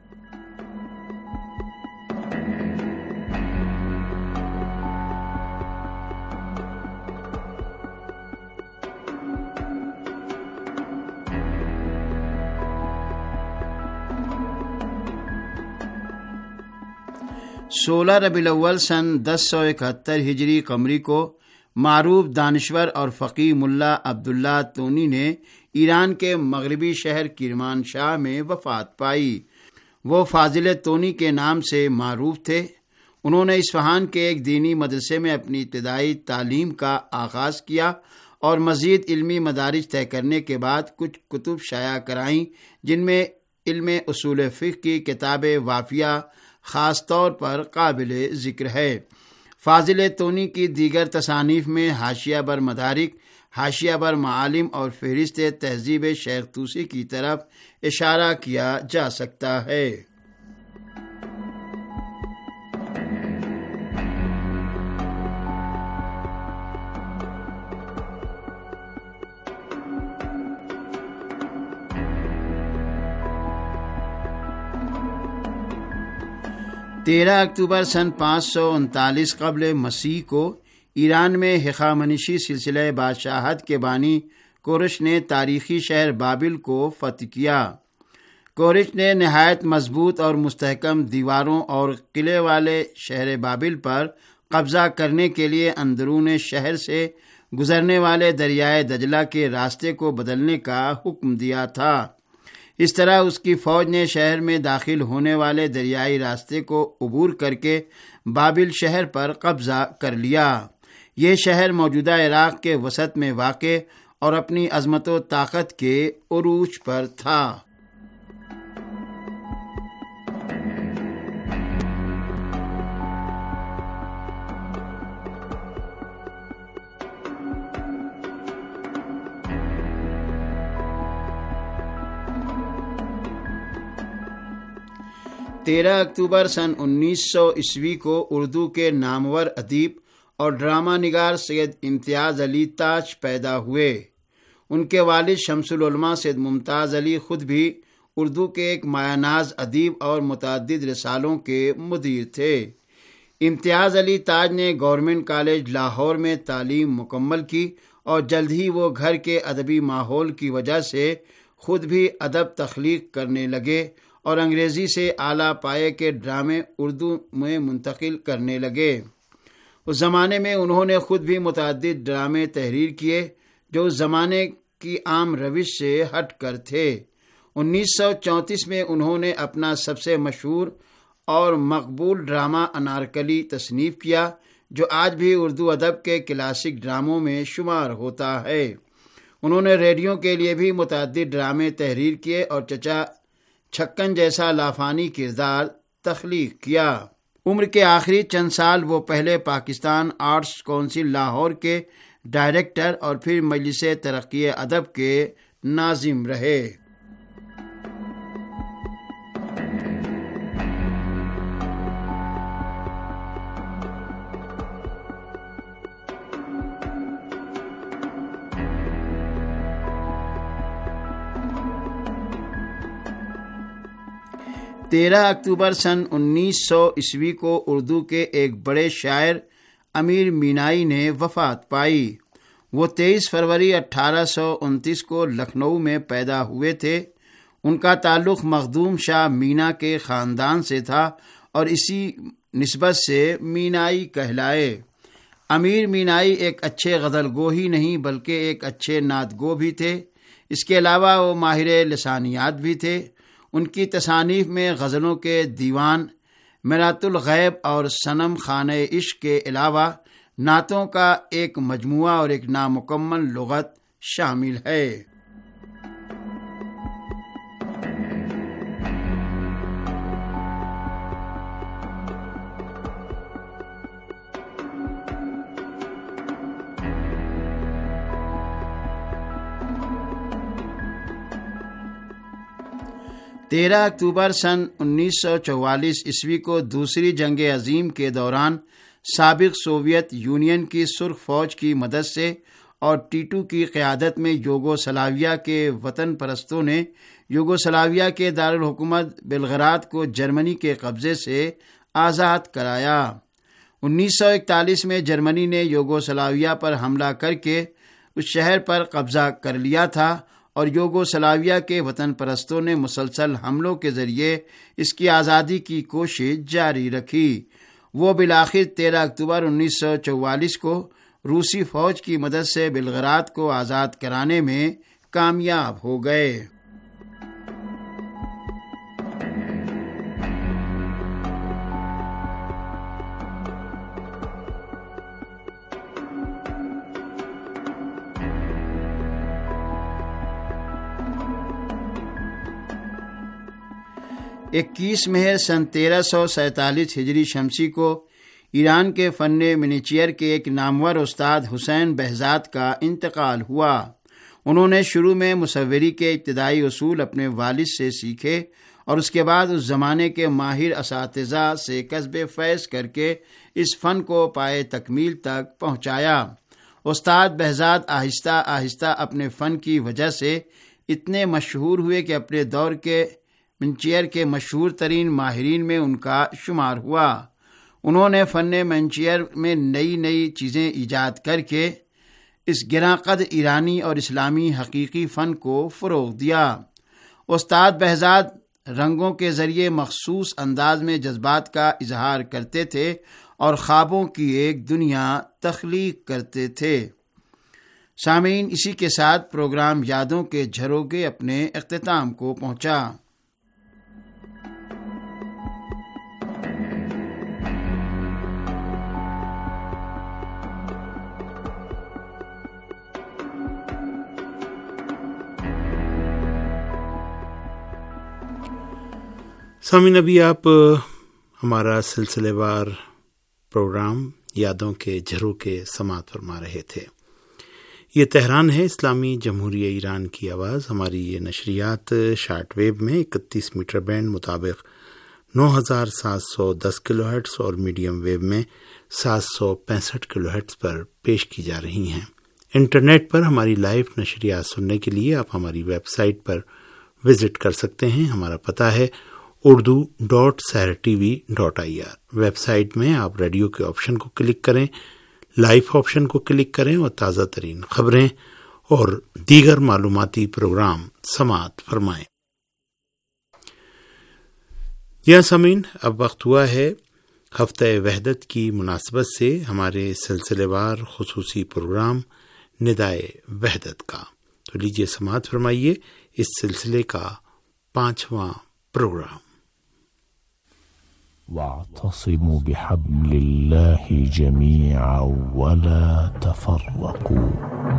سولہ ربیع الاول سن 1071 ہجری قمری کو معروف دانشور اور فقیہ ملا عبداللہ تونی نے ایران کے مغربی شہر کرمانشاہ میں وفات پائی. وہ فاضل تونی کے نام سے معروف تھے. انہوں نے اصفہان کے ایک دینی مدرسے میں اپنی ابتدائی تعلیم کا آغاز کیا اور مزید علمی مدارج طے کرنے کے بعد کچھ کتب شائع کرائیں، جن میں علم اصول فقہ کی کتاب وافیہ خاص طور پر قابل ذکر ہے. فاضل تونی کی دیگر تصانیف میں حاشیہ بر مدارک، حاشیہ بر معالم اور فہرست تہذیب شیخ طوسی کی طرف اشارہ کیا جا سکتا ہے. 13 اکتوبر سن 539 قبل مسیح کو ایران میں ہخامنشی سلسلہ بادشاہت کے بانی کورش نے تاریخی شہر بابل کو فتح کیا. کورش نے نہایت مضبوط اور مستحکم دیواروں اور قلعے والے شہر بابل پر قبضہ کرنے کے لیے اندرون شہر سے گزرنے والے دریائے دجلہ کے راستے کو بدلنے کا حکم دیا تھا. اس طرح اس کی فوج نے شہر میں داخل ہونے والے دریائی راستے کو عبور کر کے بابل شہر پر قبضہ کر لیا. یہ شہر موجودہ عراق کے وسط میں واقع اور اپنی عظمت و طاقت کے عروج پر تھا. تیرہ اکتوبر سن 1900 عیسوی کو اردو کے نامور ادیب اور ڈرامہ نگار سید امتیاز علی تاج پیدا ہوئے. ان کے والد شمس العلماء سید ممتاز علی خود بھی اردو کے ایک مایہ ناز ادیب اور متعدد رسالوں کے مدیر تھے۔ امتیاز علی تاج نے گورنمنٹ کالج لاہور میں تعلیم مکمل کی اور جلد ہی وہ گھر کے ادبی ماحول کی وجہ سے خود بھی ادب تخلیق کرنے لگے اور انگریزی سے اعلیٰ پائے کے ڈرامے اردو میں منتقل کرنے لگے۔ اس زمانے میں انہوں نے خود بھی متعدد ڈرامے تحریر کیے جو اس زمانے کی عام روش سے ہٹ کر تھے۔ 1934 میں انہوں نے اپنا سب سے مشہور اور مقبول ڈرامہ انارکلی تصنیف کیا، جو آج بھی اردو ادب کے کلاسک ڈراموں میں شمار ہوتا ہے۔ انہوں نے ریڈیو کے لیے بھی متعدد ڈرامے تحریر کیے اور چچا چھکن جیسا لافانی کردار تخلیق کیا۔ عمر کے آخری چند سال وہ پہلے پاکستان آرٹس کونسل لاہور کے ڈائریکٹر اور پھر مجلس ترقی ادب کے ناظم رہے۔ تیرہ اکتوبر سن 1900 کو اردو کے ایک بڑے شاعر امیر مینائی نے وفات پائی۔ وہ 23 فروری 1829 کو لکھنؤ میں پیدا ہوئے تھے۔ ان کا تعلق مخدوم شاہ مینا کے خاندان سے تھا اور اسی نسبت سے مینائی کہلائے۔ امیر مینائی ایک اچھے غزل گو ہی نہیں بلکہ ایک اچھے نعت گو بھی تھے۔ اس کے علاوہ وہ ماہر لسانیات بھی تھے۔ ان کی تصانیف میں غزلوں کے دیوان میرات الغیب اور صنم خانہ عشق کے علاوہ نعتوں کا ایک مجموعہ اور ایک نامکمل لغت شامل ہے۔ تیرہ اکتوبر سن 1944 کو دوسری جنگ عظیم کے دوران سابق سوویت یونین کی سرخ فوج کی مدد سے اور ٹیٹو کی قیادت میں یوگوسلاویہ کے وطن پرستوں نے یوگوسلاویہ کے دارالحکومت بلغراد کو جرمنی کے قبضے سے آزاد کرایا۔ 1941 میں جرمنی نے یوگوسلاویہ پر حملہ کر کے اس شہر پر قبضہ کر لیا تھا اور یوگوسلاویہ کے وطن پرستوں نے مسلسل حملوں کے ذریعے اس کی آزادی کی کوشش جاری رکھی۔ وہ بالآخر 13 اکتوبر 1944 کو روسی فوج کی مدد سے بلغراد کو آزاد کرانے میں کامیاب ہو گئے۔ اکیس مہر سن 1347 ہجری شمسی کو ایران کے فن منیچر کے ایک نامور استاد حسین بہزاد کا انتقال ہوا۔ انہوں نے شروع میں مصوری کے ابتدائی اصول اپنے والد سے سیکھے اور اس کے بعد اس زمانے کے ماہر اساتذہ سے کسب فیض کر کے اس فن کو پائے تکمیل تک پہنچایا۔ استاد بہزاد آہستہ آہستہ اپنے فن کی وجہ سے اتنے مشہور ہوئے کہ اپنے دور کے منچیر کے مشہور ترین ماہرین میں ان کا شمار ہوا۔ انہوں نے فن منچیر میں نئی نئی چیزیں ایجاد کر کے اس گراں قد ایرانی اور اسلامی حقیقی فن کو فروغ دیا۔ استاد بہزاد رنگوں کے ذریعے مخصوص انداز میں جذبات کا اظہار کرتے تھے اور خوابوں کی ایک دنیا تخلیق کرتے تھے۔ سامعین، اسی کے ساتھ پروگرام یادوں کے جھروکے اپنے اختتام کو پہنچا۔ سامعین، ابھی آپ ہمارا سلسلے وار پروگرام یادوں کے جھروکے سماعت فرما رہے تھے۔ یہ تہران ہے، اسلامی جمہوریہ ایران کی آواز۔ ہماری یہ نشریات شارٹ ویو میں 31 میٹر بینڈ مطابق 9710 کلو ہرٹز اور میڈیم ویو میں 765 کلو ہرٹز پر پیش کی جا رہی ہیں۔ انٹرنیٹ پر ہماری لائیو نشریات سننے کے لیے آپ ہماری ویب سائٹ پر وزٹ کر سکتے ہیں. ہمارا پتہ ہے urdu.sahratv.ir. ویب سائٹ میں آپ ریڈیو کے آپشن کو کلک کریں، لائیو آپشن کو کلک کریں اور تازہ ترین خبریں اور دیگر معلوماتی پروگرام سماعت فرمائیں. یا سامعین، اب وقت ہوا ہے ہفتہ وحدت کی مناسبت سے ہمارے سلسلے وار خصوصی پروگرام ندائے وحدت کا. تو لیجیے سماعت فرمائیے اس سلسلے کا 5واں پروگرام. واعتصموا بحبل الله جميعا ولا تفرقوا.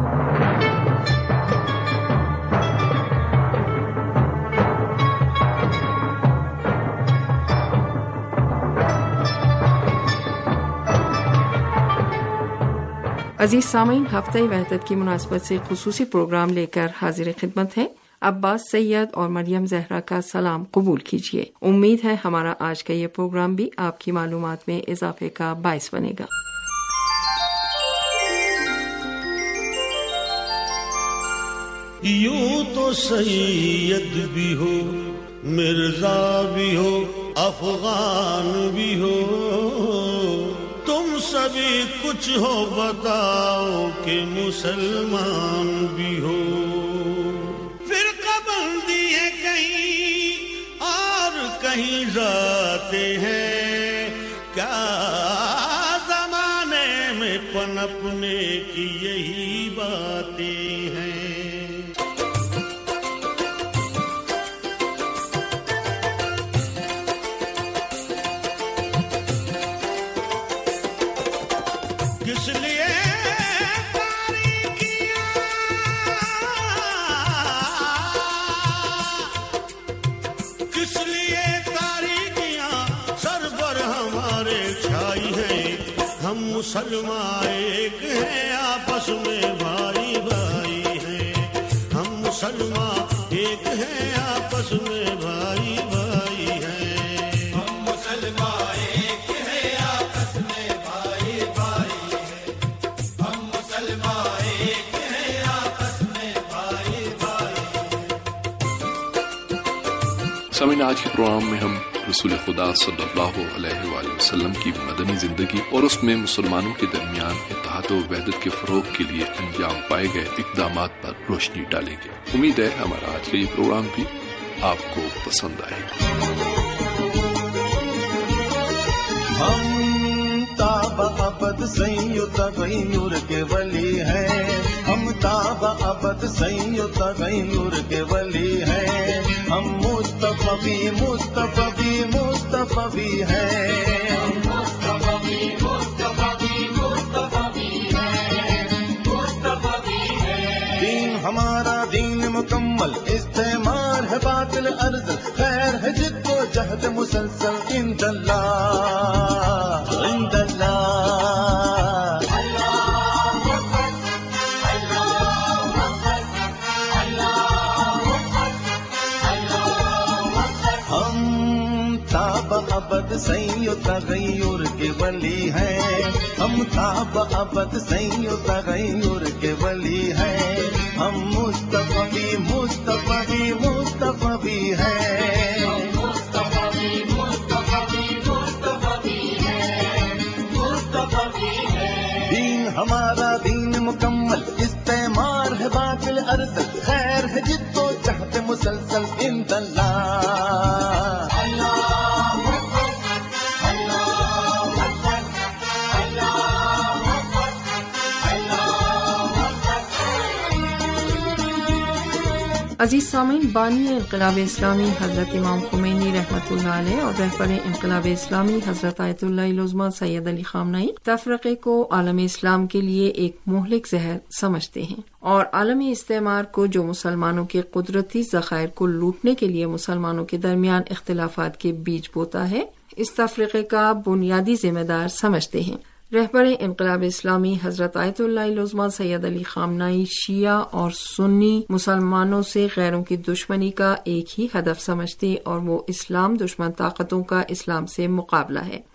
عزیز سامعین، ہفتہ وحدت کی مناسبت سے خصوصی پروگرام لے کر حاضر خدمت ہے. عباس سید اور مریم زہرا کا سلام قبول کیجیے. امید ہے ہمارا آج کا یہ پروگرام بھی آپ کی معلومات میں اضافے کا باعث بنے گا. یوں تو سید بھی ہو، مرزا بھی ہو، افغان بھی ہو، تم سبھی کچھ ہو، بتاؤ کہ مسلمان بھی ہو. فرقہ بندی ہے کہیں اور کہیں ذاتے ہیں، کیا زمانے میں پنپنے کی یہی باتیں ہیں. مسلمان ایک ہیں آپس میں بھائی بھائی ہیں، ہم مسلمان ایک ہیں آپس میں بھائی بھائی ہیں، ہم مسلمان ایک ہیں آپس میں بھائی بھائی ہیں، ہم مسلمان ایک ہیں آپس میں بھائی بھائی ہیں. سامعین، آج کے پروگرام میں ہم رسول خدا صلی اللہ علیہ وآلہ وسلم کی مدنی زندگی اور اس میں مسلمانوں کے درمیان اتحاد و وحدت کے فروغ کے لیے انجام پائے گئے اقدامات پر روشنی ڈالیں گے. امید ہے ہمارا آج کا یہ پروگرام بھی آپ کو پسند آئے گا. ہم تاب ابد سید غیور کے ولی ہیں، ہم تاب ابد سید غیور کے ولی ہیں، ہم مصطفی مصطفی مصطفی ہیں، ہم مصطفی مصطفی مصطفی ہیں، مصطفی ہیں. دین ہمارا دین مکمل، استعمار ہے باطل ارض، خیر ہے جد و جہد مسلسل، عند اللہ عند اللہ. ابد سید تغیر کے ولی ہیں، ہم تاب ابد سید تغیر کے ولی ہیں، ہم مصطفی مصطفی مصطفی ہیں، ہم مصطفی مصطفی مصطفی ہیں، مصطفی ہیں. دین ہمارا دین مکمل، استعمار ہے باطل ارسل، خیر ہے جد و جہد مسلسل، عند اللہ. عزیز سامعین، بانی انقلاب اسلامی حضرت امام خمینی رحمۃ اللہ علیہ اور رہبر انقلاب اسلامی حضرت آیت اللہ العظمی سید علی خامنئی تفرقے کو عالم اسلام کے لیے ایک مہلک زہر سمجھتے ہیں، اور عالمی استعمار کو جو مسلمانوں کے قدرتی ذخائر کو لوٹنے کے لیے مسلمانوں کے درمیان اختلافات کے بیج بوتا ہے، اس تفرقے کا بنیادی ذمہ دار سمجھتے ہیں. رہبر انقلاب اسلامی حضرت آیت اللہ العظمی سید علی خامنئی شیعہ اور سنی مسلمانوں سے غیروں کی دشمنی کا ایک ہی ہدف سمجھتے، اور وہ اسلام دشمن طاقتوں کا اسلام سے مقابلہ ہے.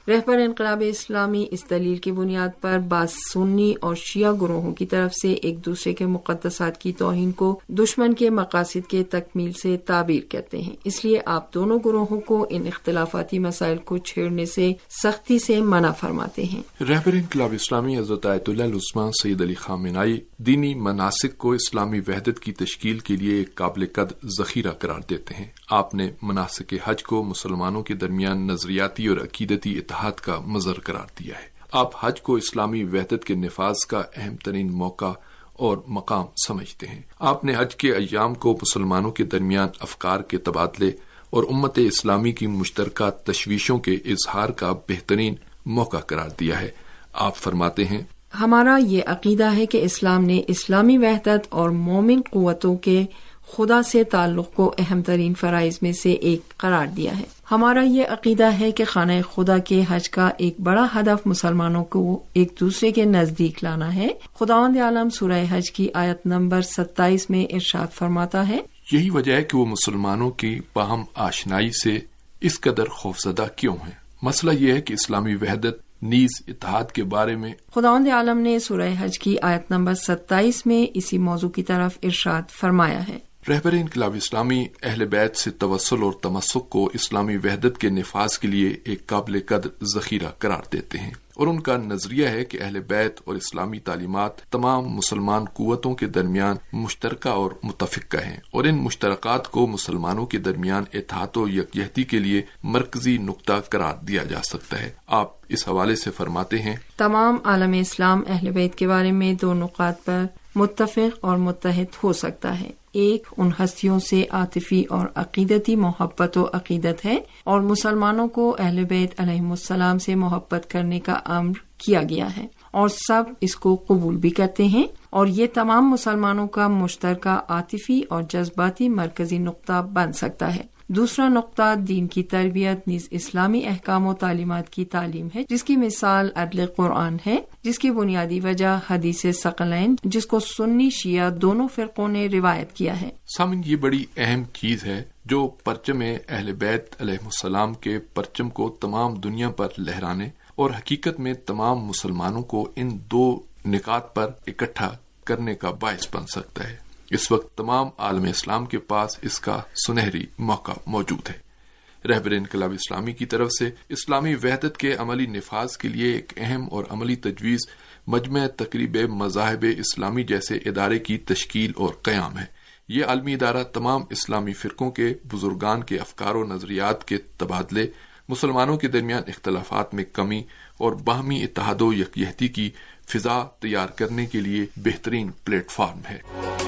رہبر انقلاب اسلامی اس دلیل کی بنیاد پر بعض سنی اور شیعہ گروہوں کی طرف سے ایک دوسرے کے مقدسات کی توہین کو دشمن کے مقاصد کے تکمیل سے تعبیر کرتے ہیں، اس لیے آپ دونوں گروہوں کو ان اختلافاتی مسائل کو چھیڑنے سے سختی سے منع فرماتے ہیں۔ رہبر انقلاب اسلامی حضرت آیت اللہ العظمہ سید علی خامنہئی دینی مناسک کو اسلامی وحدت کی تشکیل کے لیے ایک قابل قدر ذخیرہ قرار دیتے ہیں۔ آپ نے مناسک حج کو مسلمانوں کے درمیان نظریاتی اور عقیدتی اتحاد کا مظہر قرار دیا ہے۔ آپ حج کو اسلامی وحدت کے نفاذ کا اہم ترین موقع اور مقام سمجھتے ہیں۔ آپ نے حج کے ایام کو مسلمانوں کے درمیان افکار کے تبادلے اور امت اسلامی کی مشترکہ تشویشوں کے اظہار کا بہترین موقع قرار دیا ہے۔ آپ فرماتے ہیں، ہمارا یہ عقیدہ ہے کہ اسلام نے اسلامی وحدت اور مومن قوتوں کے خدا سے تعلق کو اہم ترین فرائض میں سے ایک قرار دیا ہے۔ ہمارا یہ عقیدہ ہے کہ خانہ خدا کے حج کا ایک بڑا ہدف مسلمانوں کو ایک دوسرے کے نزدیک لانا ہے۔ خداوند عالم سورہ حج کی آیت نمبر 27 میں ارشاد فرماتا ہے، یہی وجہ ہے کہ وہ مسلمانوں کی باہم آشنائی سے اس قدر خوفزدہ کیوں ہیں۔ مسئلہ یہ ہے کہ اسلامی وحدت نیز اتحاد کے بارے میں خداوند عالم نے سورہ حج کی آیت نمبر 27 میں اسی موضوع کی طرف ارشاد فرمایا ہے۔ رہبر انقلاب اسلامی اہل بیت سے توسل اور تمسک کو اسلامی وحدت کے نفاذ کے لیے ایک قابل قدر ذخیرہ قرار دیتے ہیں، اور ان کا نظریہ ہے کہ اہل بیت اور اسلامی تعلیمات تمام مسلمان قوتوں کے درمیان مشترکہ اور متفقہ ہیں، اور ان مشترکات کو مسلمانوں کے درمیان اتحاد و یکجہتی کے لیے مرکزی نقطہ قرار دیا جا سکتا ہے۔ آپ اس حوالے سے فرماتے ہیں، تمام عالم اسلام اہل بیت کے بارے میں دو نقاط پر متفق اور متحد ہو سکتا ہے۔ ایک ان ہستیوں سے عاطفی اور عقیدتی محبت و عقیدت ہے، اور مسلمانوں کو اہل بیت علیہم السلام سے محبت کرنے کا امر کیا گیا ہے، اور سب اس کو قبول بھی کرتے ہیں، اور یہ تمام مسلمانوں کا مشترکہ عاطفی اور جذباتی مرکزی نقطہ بن سکتا ہے۔ دوسرا نقطہ دین کی تربیت نیز اسلامی احکام و تعلیمات کی تعلیم ہے، جس کی مثال عدل قرآن ہے، جس کی بنیادی وجہ حدیث ثقلین جس کو سنی شیعہ دونوں فرقوں نے روایت کیا ہے۔ سامن، یہ بڑی اہم چیز ہے جو پرچم اہل بیت علیہ السلام کے پرچم کو تمام دنیا پر لہرانے اور حقیقت میں تمام مسلمانوں کو ان دو نکات پر اکٹھا کرنے کا باعث بن سکتا ہے۔ اس وقت تمام عالم اسلام کے پاس اس کا سنہری موقع موجود ہے۔ رہبر انقلاب اسلامی کی طرف سے اسلامی وحدت کے عملی نفاذ کے لیے ایک اہم اور عملی تجویز مجمع تقریب مذاہب اسلامی جیسے ادارے کی تشکیل اور قیام ہے۔ یہ عالمی ادارہ تمام اسلامی فرقوں کے بزرگان کے افکار و نظریات کے تبادلے، مسلمانوں کے درمیان اختلافات میں کمی اور باہمی اتحاد و یکجہتی کی فضا تیار کرنے کے لیے بہترین پلیٹ فارم ہے۔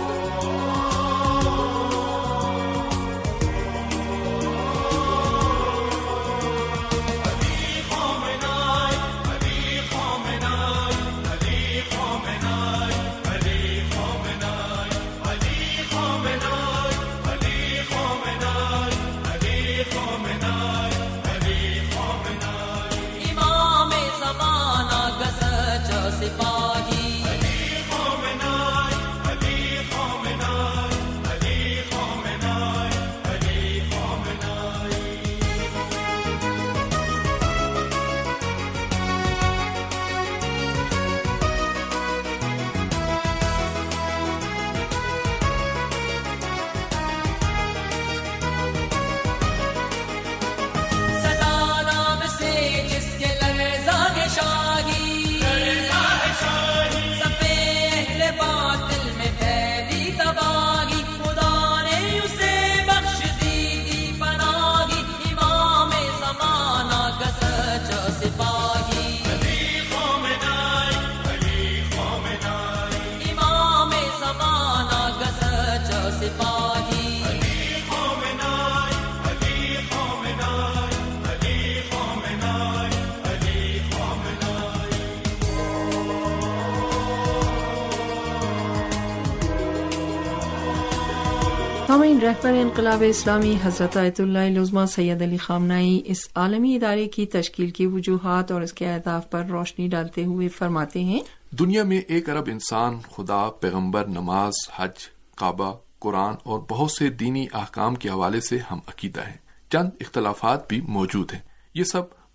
رہبر انقلاب اسلامی حضرت آیت اللہ العظمہ سید علی خامنہئی اس عالمی ادارے کی تشکیل کی وجوہات اور اس کے اہداف پر روشنی ڈالتے ہوئے فرماتے ہیں، دنیا میں 1 ارب انسان خدا، پیغمبر، نماز، حج، کعبہ، قرآن اور بہت سے دینی احکام کے حوالے سے ہم عقیدہ ہیں۔ چند اختلافات بھی موجود ہیں، یہ سب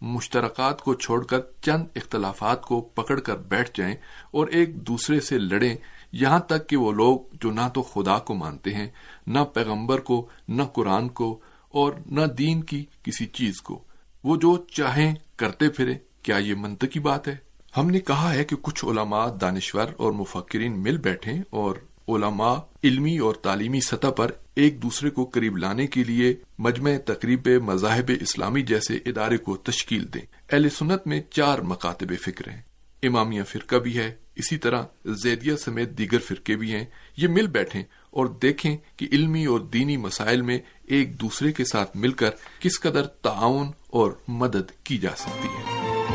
مشترکات کو چھوڑ کر چند اختلافات کو پکڑ کر بیٹھ جائیں اور ایک دوسرے سے لڑیں، یہاں تک کہ وہ لوگ جو نہ تو خدا کو مانتے ہیں، نہ پیغمبر کو، نہ قرآن کو اور نہ دین کی کسی چیز کو، وہ جو چاہیں کرتے پھریں، کیا یہ منطقی بات ہے؟ ہم نے کہا ہے کہ کچھ علماء، دانشور اور مفکرین مل بیٹھیں اور علماء علمی اور تعلیمی سطح پر ایک دوسرے کو قریب لانے کے لیے مجمع تقریب مذاہب اسلامی جیسے ادارے کو تشکیل دیں۔ اہل سنت میں 4 مکاتب فکر ہیں، امامیہ فرقہ بھی ہے، اسی طرح زیدیہ سمیت دیگر فرقے بھی ہیں۔ یہ مل بیٹھیں اور دیکھیں کہ علمی اور دینی مسائل میں ایک دوسرے کے ساتھ مل کر کس قدر تعاون اور مدد کی جا سکتی ہے۔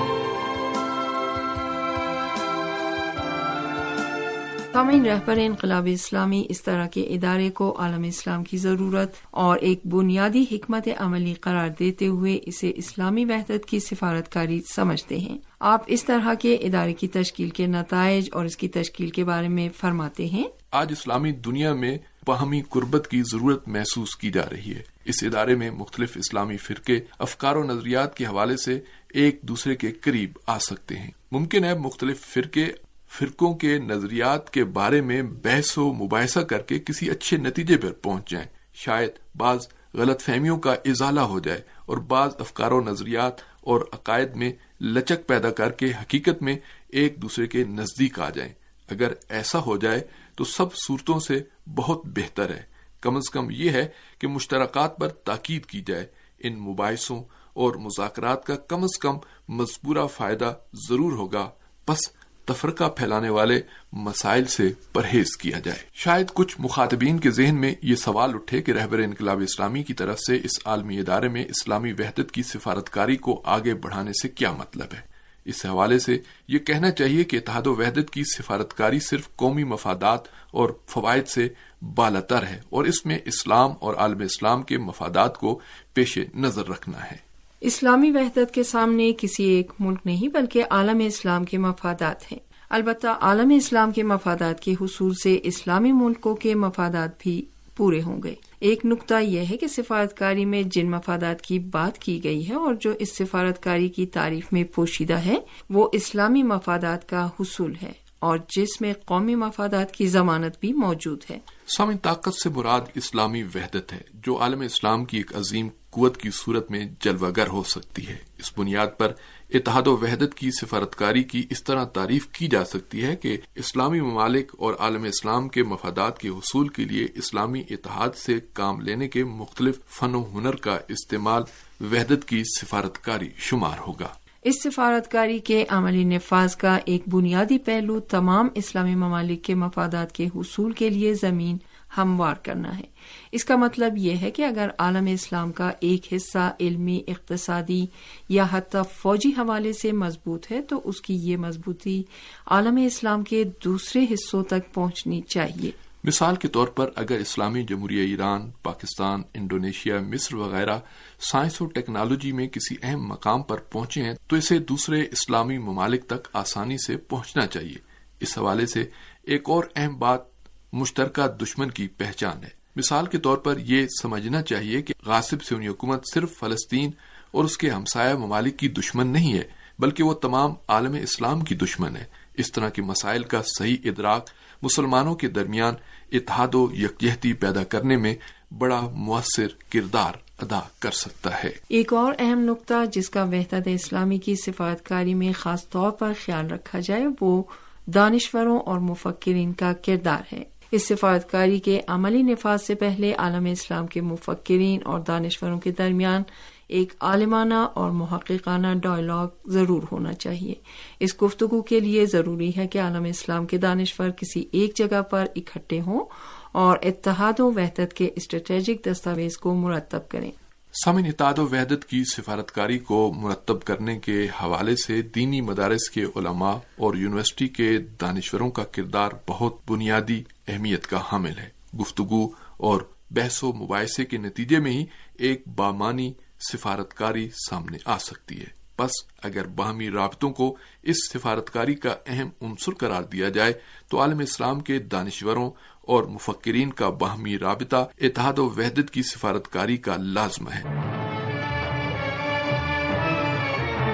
سامعین، رہبر انقلاب اسلامی اس طرح کے ادارے کو عالم اسلام کی ضرورت اور ایک بنیادی حکمت عملی قرار دیتے ہوئے اسے اسلامی وحدت کی سفارتکاری سمجھتے ہیں۔ آپ اس طرح کے ادارے کی تشکیل کے نتائج اور اس کی تشکیل کے بارے میں فرماتے ہیں۔ آج اسلامی دنیا میں باہمی قربت کی ضرورت محسوس کی جا رہی ہے۔ اس ادارے میں مختلف اسلامی فرقے افکار و نظریات کے حوالے سے ایک دوسرے کے قریب آ سکتے ہیں۔ ممکن ہے مختلف فرقوں کے نظریات کے بارے میں بحث و مباحثہ کر کے کسی اچھے نتیجے پر پہنچ جائیں، شاید بعض غلط فہمیوں کا ازالہ ہو جائے اور بعض افکار و نظریات اور عقائد میں لچک پیدا کر کے حقیقت میں ایک دوسرے کے نزدیک آ جائیں۔ اگر ایسا ہو جائے تو سب صورتوں سے بہت بہتر ہے۔ کم از کم یہ ہے کہ مشترکات پر تاکید کی جائے۔ ان مباحثوں اور مذاکرات کا کم از کم مذکورہ فائدہ ضرور ہوگا، بس تفرقہ پھیلانے والے مسائل سے پرہیز کیا جائے۔ شاید کچھ مخاطبین کے ذہن میں یہ سوال اٹھے کہ رہبر انقلاب اسلامی کی طرف سے اس عالمی ادارے میں اسلامی وحدت کی سفارتکاری کو آگے بڑھانے سے کیا مطلب ہے۔ اس حوالے سے یہ کہنا چاہیے کہ اتحاد و وحدت کی سفارتکاری صرف قومی مفادات اور فوائد سے بالاتر ہے اور اس میں اسلام اور عالم اسلام کے مفادات کو پیش نظر رکھنا ہے۔ اسلامی وحدت کے سامنے کسی ایک ملک نہیں بلکہ عالم اسلام کے مفادات ہیں۔ البتہ عالم اسلام کے مفادات کے حصول سے اسلامی ملکوں کے مفادات بھی پورے ہوں گے۔ ایک نقطہ یہ ہے کہ سفارتکاری میں جن مفادات کی بات کی گئی ہے اور جو اس سفارتکاری کی تعریف میں پوشیدہ ہے وہ اسلامی مفادات کا حصول ہے اور جس میں قومی مفادات کی ضمانت بھی موجود ہے۔ سامعین، طاقت سے مراد اسلامی وحدت ہے جو عالم اسلام کی ایک عظیم قوت کی صورت میں جلوہ گر ہو سکتی ہے۔ اس بنیاد پر اتحاد و وحدت کی سفارتکاری کی اس طرح تعریف کی جا سکتی ہے کہ اسلامی ممالک اور عالم اسلام کے مفادات کے حصول کے لیے اسلامی اتحاد سے کام لینے کے مختلف فن و ہنر کا استعمال وحدت کی سفارتکاری شمار ہوگا۔ اس سفارتکاری کے عملی نفاذ کا ایک بنیادی پہلو تمام اسلامی ممالک کے مفادات کے حصول کے لیے زمین ہموار کرنا ہے۔ اس کا مطلب یہ ہے کہ اگر عالم اسلام کا ایک حصہ علمی، اقتصادی یا حتی فوجی حوالے سے مضبوط ہے تو اس کی یہ مضبوطی عالم اسلام کے دوسرے حصوں تک پہنچنی چاہیے۔ مثال کے طور پر اگر اسلامی جمہوریہ ایران، پاکستان، انڈونیشیا، مصر وغیرہ سائنس اور ٹیکنالوجی میں کسی اہم مقام پر پہنچے ہیں تو اسے دوسرے اسلامی ممالک تک آسانی سے پہنچنا چاہیے۔ اس حوالے سے ایک اور اہم بات مشترکہ دشمن کی پہچان ہے۔ مثال کے طور پر یہ سمجھنا چاہیے کہ غاصب صہیونی حکومت صرف فلسطین اور اس کے ہمسایہ ممالک کی دشمن نہیں ہے بلکہ وہ تمام عالم اسلام کی دشمن ہے۔ اس طرح کے مسائل کا صحیح ادراک مسلمانوں کے درمیان اتحاد و یکجہتی پیدا کرنے میں بڑا مؤثر کردار ادا کر سکتا ہے۔ ایک اور اہم نقطہ جس کا وحدت اسلامی کی سفارتکاری میں خاص طور پر خیال رکھا جائے وہ دانشوروں اور مفکرین کا کردار ہے۔ اس سفارتکاری کے عملی نفاذ سے پہلے عالم اسلام کے مفکرین اور دانشوروں کے درمیان ایک عالمانہ اور محققانہ ڈائیلاگ ضرور ہونا چاہیے۔ اس گفتگو کے لیے ضروری ہے کہ عالم اسلام کے دانشور کسی ایک جگہ پر اکٹھے ہوں اور اتحاد و وحدت کے اسٹریٹجک دستاویز کو مرتب کریں۔ سامعین، اتحاد و وحدت کی سفارتکاری کو مرتب کرنے کے حوالے سے دینی مدارس کے علماء اور یونیورسٹی کے دانشوروں کا کردار بہت بنیادی اہمیت کا حامل ہے۔ گفتگو اور بحث و مباحثے کے نتیجے میں ہی ایک بامانی سفارتکاری سامنے آ سکتی ہے۔ بس اگر باہمی رابطوں کو اس سفارتکاری کا اہم عنصر قرار دیا جائے تو عالم اسلام کے دانشوروں اور مفکرین کا باہمی رابطہ اتحاد و وحدت کی سفارتکاری کا لازم ہے۔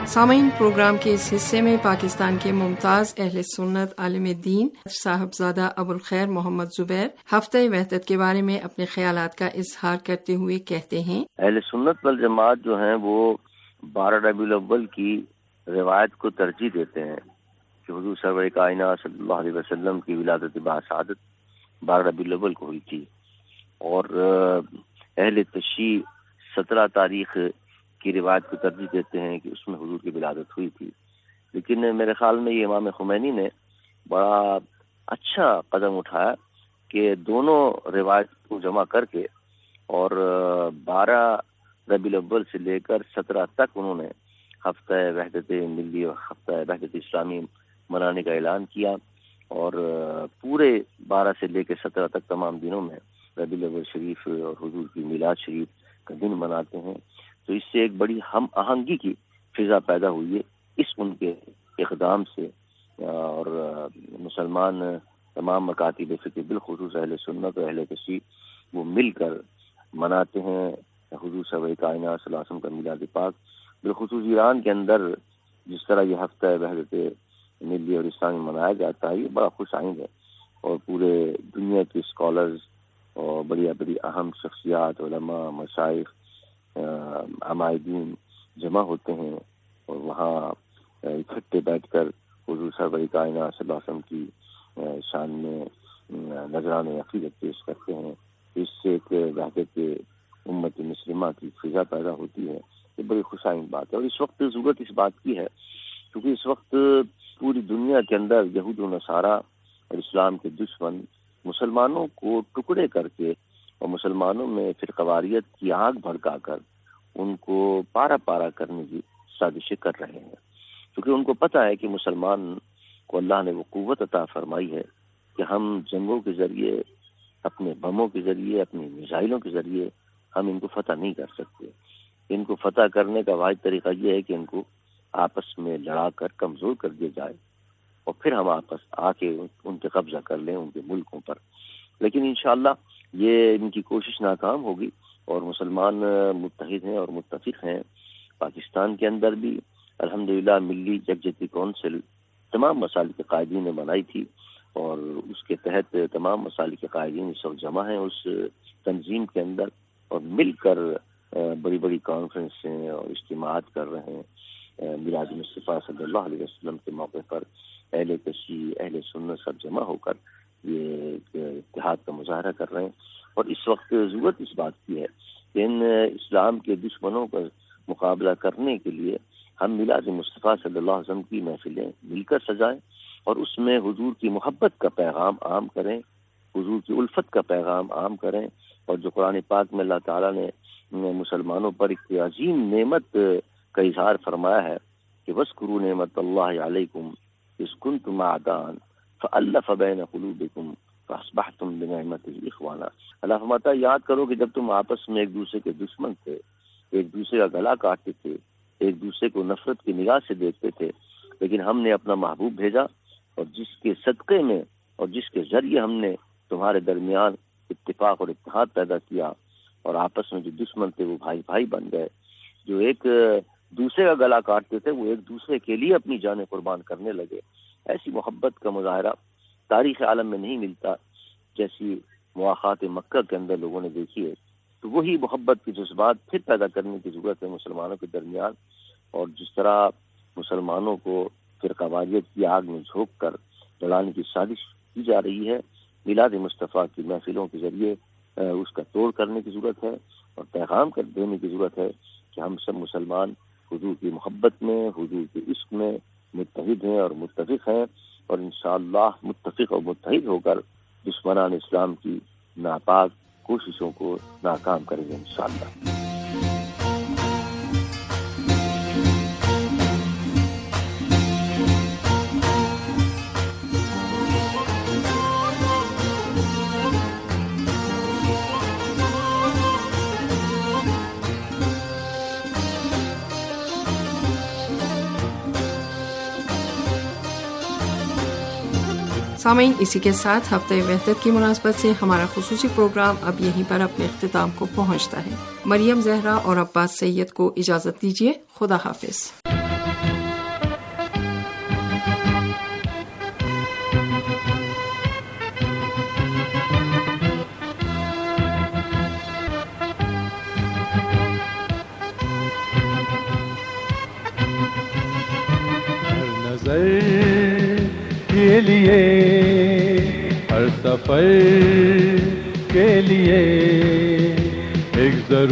سامعین، پروگرام کے اس حصے میں پاکستان کے ممتاز اہل سنت عالم دین صاحبزادہ ابوالخیر محمد زبیر ہفتہ وحدت کے بارے میں اپنے خیالات کا اظہار کرتے ہوئے کہتے ہیں، اہل سنت والجماعت جو ہیں وہ 12 ربیع الاول کی روایت کو ترجیح دیتے ہیں کہ حضور سرور کائنات صلی اللہ علیہ وسلم کی ولادت باسعادت 12 ربیع الاول کو ہوئی تھی، اور اہل تشیع 17 تاریخ کی روایت کو ترجیح دیتے ہیں کہ اس میں حضور کی ولادت ہوئی تھی۔ لیکن میرے خیال میں یہ امام خمینی نے بڑا اچھا قدم اٹھایا کہ دونوں روایت کو جمع کر کے اور 12 ربیع الاول سے لے کر 17 تک انہوں نے ہفتہ وحدت ملی اور ہفتہ وحدت اسلامی منانے کا اعلان کیا، اور پورے 12 سے لے کے 17 تک تمام دنوں میں ربیع الاول شریف اور حضور کی میلاد شریف کا دن مناتے ہیں۔ تو اس سے ایک بڑی ہم آہنگی کی فضا پیدا ہوئی ہے اس ان کے اقدام سے، اور مسلمان تمام مکاتب فکر بالخصوص اہل سنت اور اہل تشیع وہ مل کر مناتے ہیں حضور سرور کائنات صلی اللہ علیہ وسلم کا میلاد پاک۔ بالخصوص ایران کے اندر جس طرح یہ ہفتہ وحدت ملی اور اسلامی منایا جاتا ہے، یہ بڑا خوش آئند ہے، اور پورے دنیا کے اسکالرز اور بڑی بڑی اہم شخصیات، علماء، مشائخ، عمائدین جمع ہوتے ہیں، اور وہاں اکٹھے بیٹھ کر حضور سرور کائنات صلی اللہ علیہ وسلم کی شان میں نذران عقیدت پیش کرتے ہیں۔ اس سے ایک وحدت امت مسلمہ کی فضا پیدا ہوتی ہے، یہ بڑی خوش آئند بات ہے۔ اور اس وقت ضرورت اس بات کی ہے کیونکہ اس وقت پوری دنیا کے اندر یہود و نصارہ اور اسلام کے دشمن مسلمانوں کو ٹکڑے کر کے اور مسلمانوں میں فرقواریت کی آگ بھڑکا کر ان کو پارا پارا کرنے کی سازشیں کر رہے ہیں، کیونکہ ان کو پتہ ہے کہ مسلمان کو اللہ نے وہ قوت عطا فرمائی ہے کہ ہم جنگوں کے ذریعے، اپنے بموں کے ذریعے، اپنی میزائلوں کے ذریعے ہم ان کو فتح نہیں کر سکتے۔ ان کو فتح کرنے کا واحد طریقہ یہ ہے کہ ان کو آپس میں لڑا کر کمزور کر دیا جائے، اور پھر ہم آپس آ کے ان کے قبضہ کر لیں ان کے ملکوں پر۔ لیکن انشاءاللہ یہ ان کی کوشش ناکام ہوگی، اور مسلمان متحد ہیں اور متفق ہیں۔ پاکستان کے اندر بھی الحمدللہ ملی یکجہتی کونسل تمام مسالک کے قائدین نے بنائی تھی، اور اس کے تحت تمام مسالک کے قائدین اس وقت جمع ہیں اس تنظیم کے اندر، اور مل کر بڑی بڑی کانفرنسیں اور اجتماعات کر رہے ہیں۔ میلاد مصطفیٰ صلی اللہ علیہ وسلم کے موقع پر اہل تشیع، اہل سنت سب جمع ہو کر یہ اتحاد کا مظاہرہ کر رہے ہیں، اور اس وقت ضرورت اس بات کی ہے کہ ان اسلام کے دشمنوں کا مقابلہ کرنے کے لیے ہم میلاد مصطفیٰ صلی اللہ علیہ وسلم کی محفلیں مل کر سجائیں، اور اس میں حضور کی محبت کا پیغام عام کریں، حضور کی الفت کا پیغام عام کریں، اور جو قرآن پاک میں اللہ تعالیٰ نے مسلمانوں پر ایک عظیم نعمت کا اظہار فرمایا ہے کہ وَاذْكُرُوا نِعْمَتَ اللَّهِ عَلَيْكُمْ إِذْ كُنْتُمْ أَعْدَاءً فَأَلَّفَ بَيْنَ قُلُوبِكُمْ فَأَصْبَحْتُمْ بِنِعْمَتِهِ إِخْوَانًا۔ اللہ فرماتا ہے یاد کرو کہ جب تم آپس میں ایک دوسرے کے دشمن تھے، ایک دوسرے کا گلا کاٹتے تھے، ایک دوسرے کو نفرت کی نگاہ سے دیکھتے تھے، لیکن ہم نے اپنا محبوب بھیجا، اور جس کے صدقے میں اور جس کے ذریعے ہم نے تمہارے درمیان اتفاق اور اتحاد پیدا کیا، اور آپس میں جو دشمن تھے وہ بھائی بھائی بن گئے، جو ایک دوسرے کا گلا کاٹتے تھے وہ ایک دوسرے کے لیے اپنی جانیں قربان کرنے لگے۔ ایسی محبت کا مظاہرہ تاریخ عالم میں نہیں ملتا جیسی مواخات مکہ کے اندر لوگوں نے دیکھی ہے۔ تو وہی محبت کے جذبات پھر پیدا کرنے کی ضرورت ہے مسلمانوں کے درمیان، اور جس طرح مسلمانوں کو فرقہ واریت کی آگ میں جھونک کر جلانے کی سازش کی جا رہی ہے، میلاد مصطفیٰ کی محفلوں کے ذریعے اس کا توڑ کرنے کی ضرورت ہے، اور پیغام کر دینے کی ضرورت ہے کہ ہم سب مسلمان حضور کی محبت میں، حضور کے عشق میں متحد ہیں اور متفق ہیں، اور انشاءاللہ متفق اور متحد ہو کر دشمنان اسلام کی ناپاک کوششوں کو ناکام کریں گے انشاءاللہ۔ سامعین، اسی کے ساتھ ہفتہ وحدت کی مناسبت سے ہمارا خصوصی پروگرام اب یہیں پر اپنے اختتام کو پہنچتا ہے۔ مریم زہرا اور عباس سید کو اجازت دیجیے، خدا حافظ۔ گزر کے لیے، ہر سفر کے لیے ایک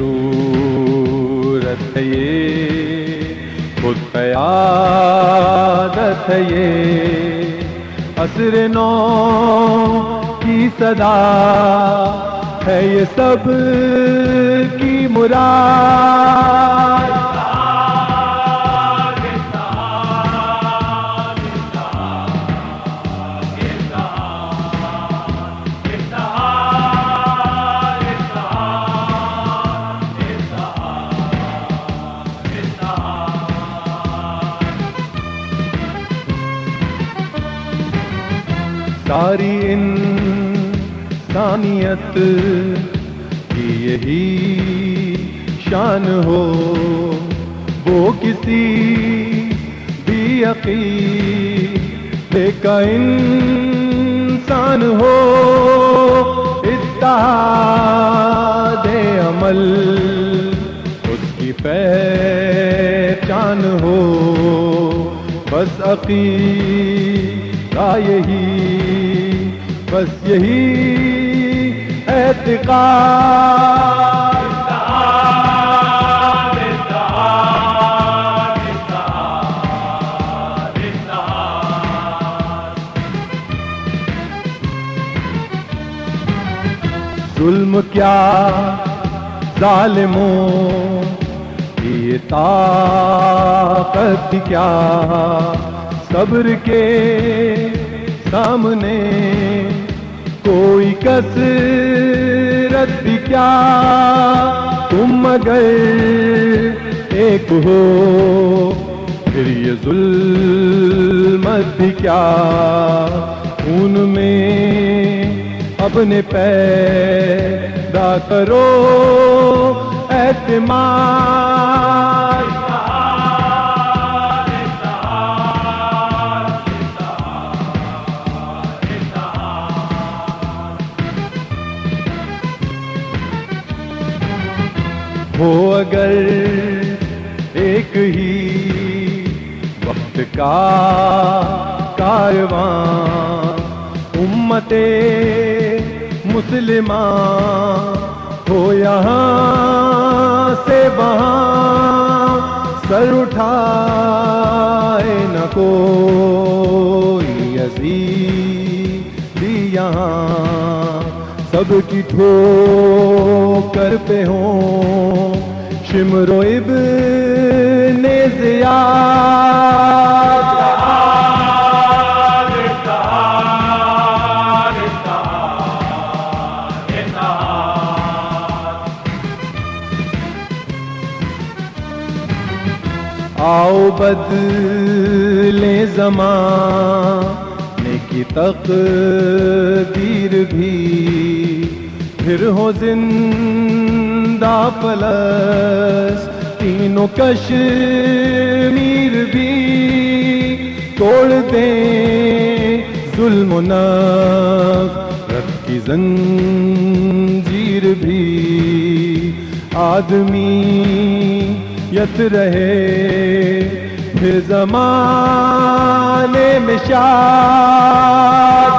ضرورت ہے یہ، خود قیادت ہے یہ، عصر نو کی صدا ہے یہ سب کی مراد۔ ساری انسانیت کی یہی شان ہو، وہ کسی بھی عقیدے کا انسان ہو، اتحاد عمل اس کی پہچان ہو، بس عقیدہ یہی، بس یہی اعتقاد۔ ظلم کیا ظالموں کی یہ طاقت کیا، صبر کے سامنے کوئی کثرت بھی کیا، تم اگر ایک ہو پھر یہ ظلمت بھی کیا، خون میں اپنے پیدا کرو اعتماد۔ ہو اگر ایک ہی وقت کا کارواں، امت مسلمہ ہو یہاں سے وہاں، سر اٹھائے نہ کوئی یزیدی یہاں، سب کی ٹھوکر پہ ہوں شمر و ابن زیاد۔ آؤ بدلیں زمانے کی تقدیر بھی، پھر ہو زندہ فلسطین و کشمیر بھی، توڑ دیں ظلم و نفرت کی زنجیر بھی، آدمیت رہے پھر زمانے میں شاد۔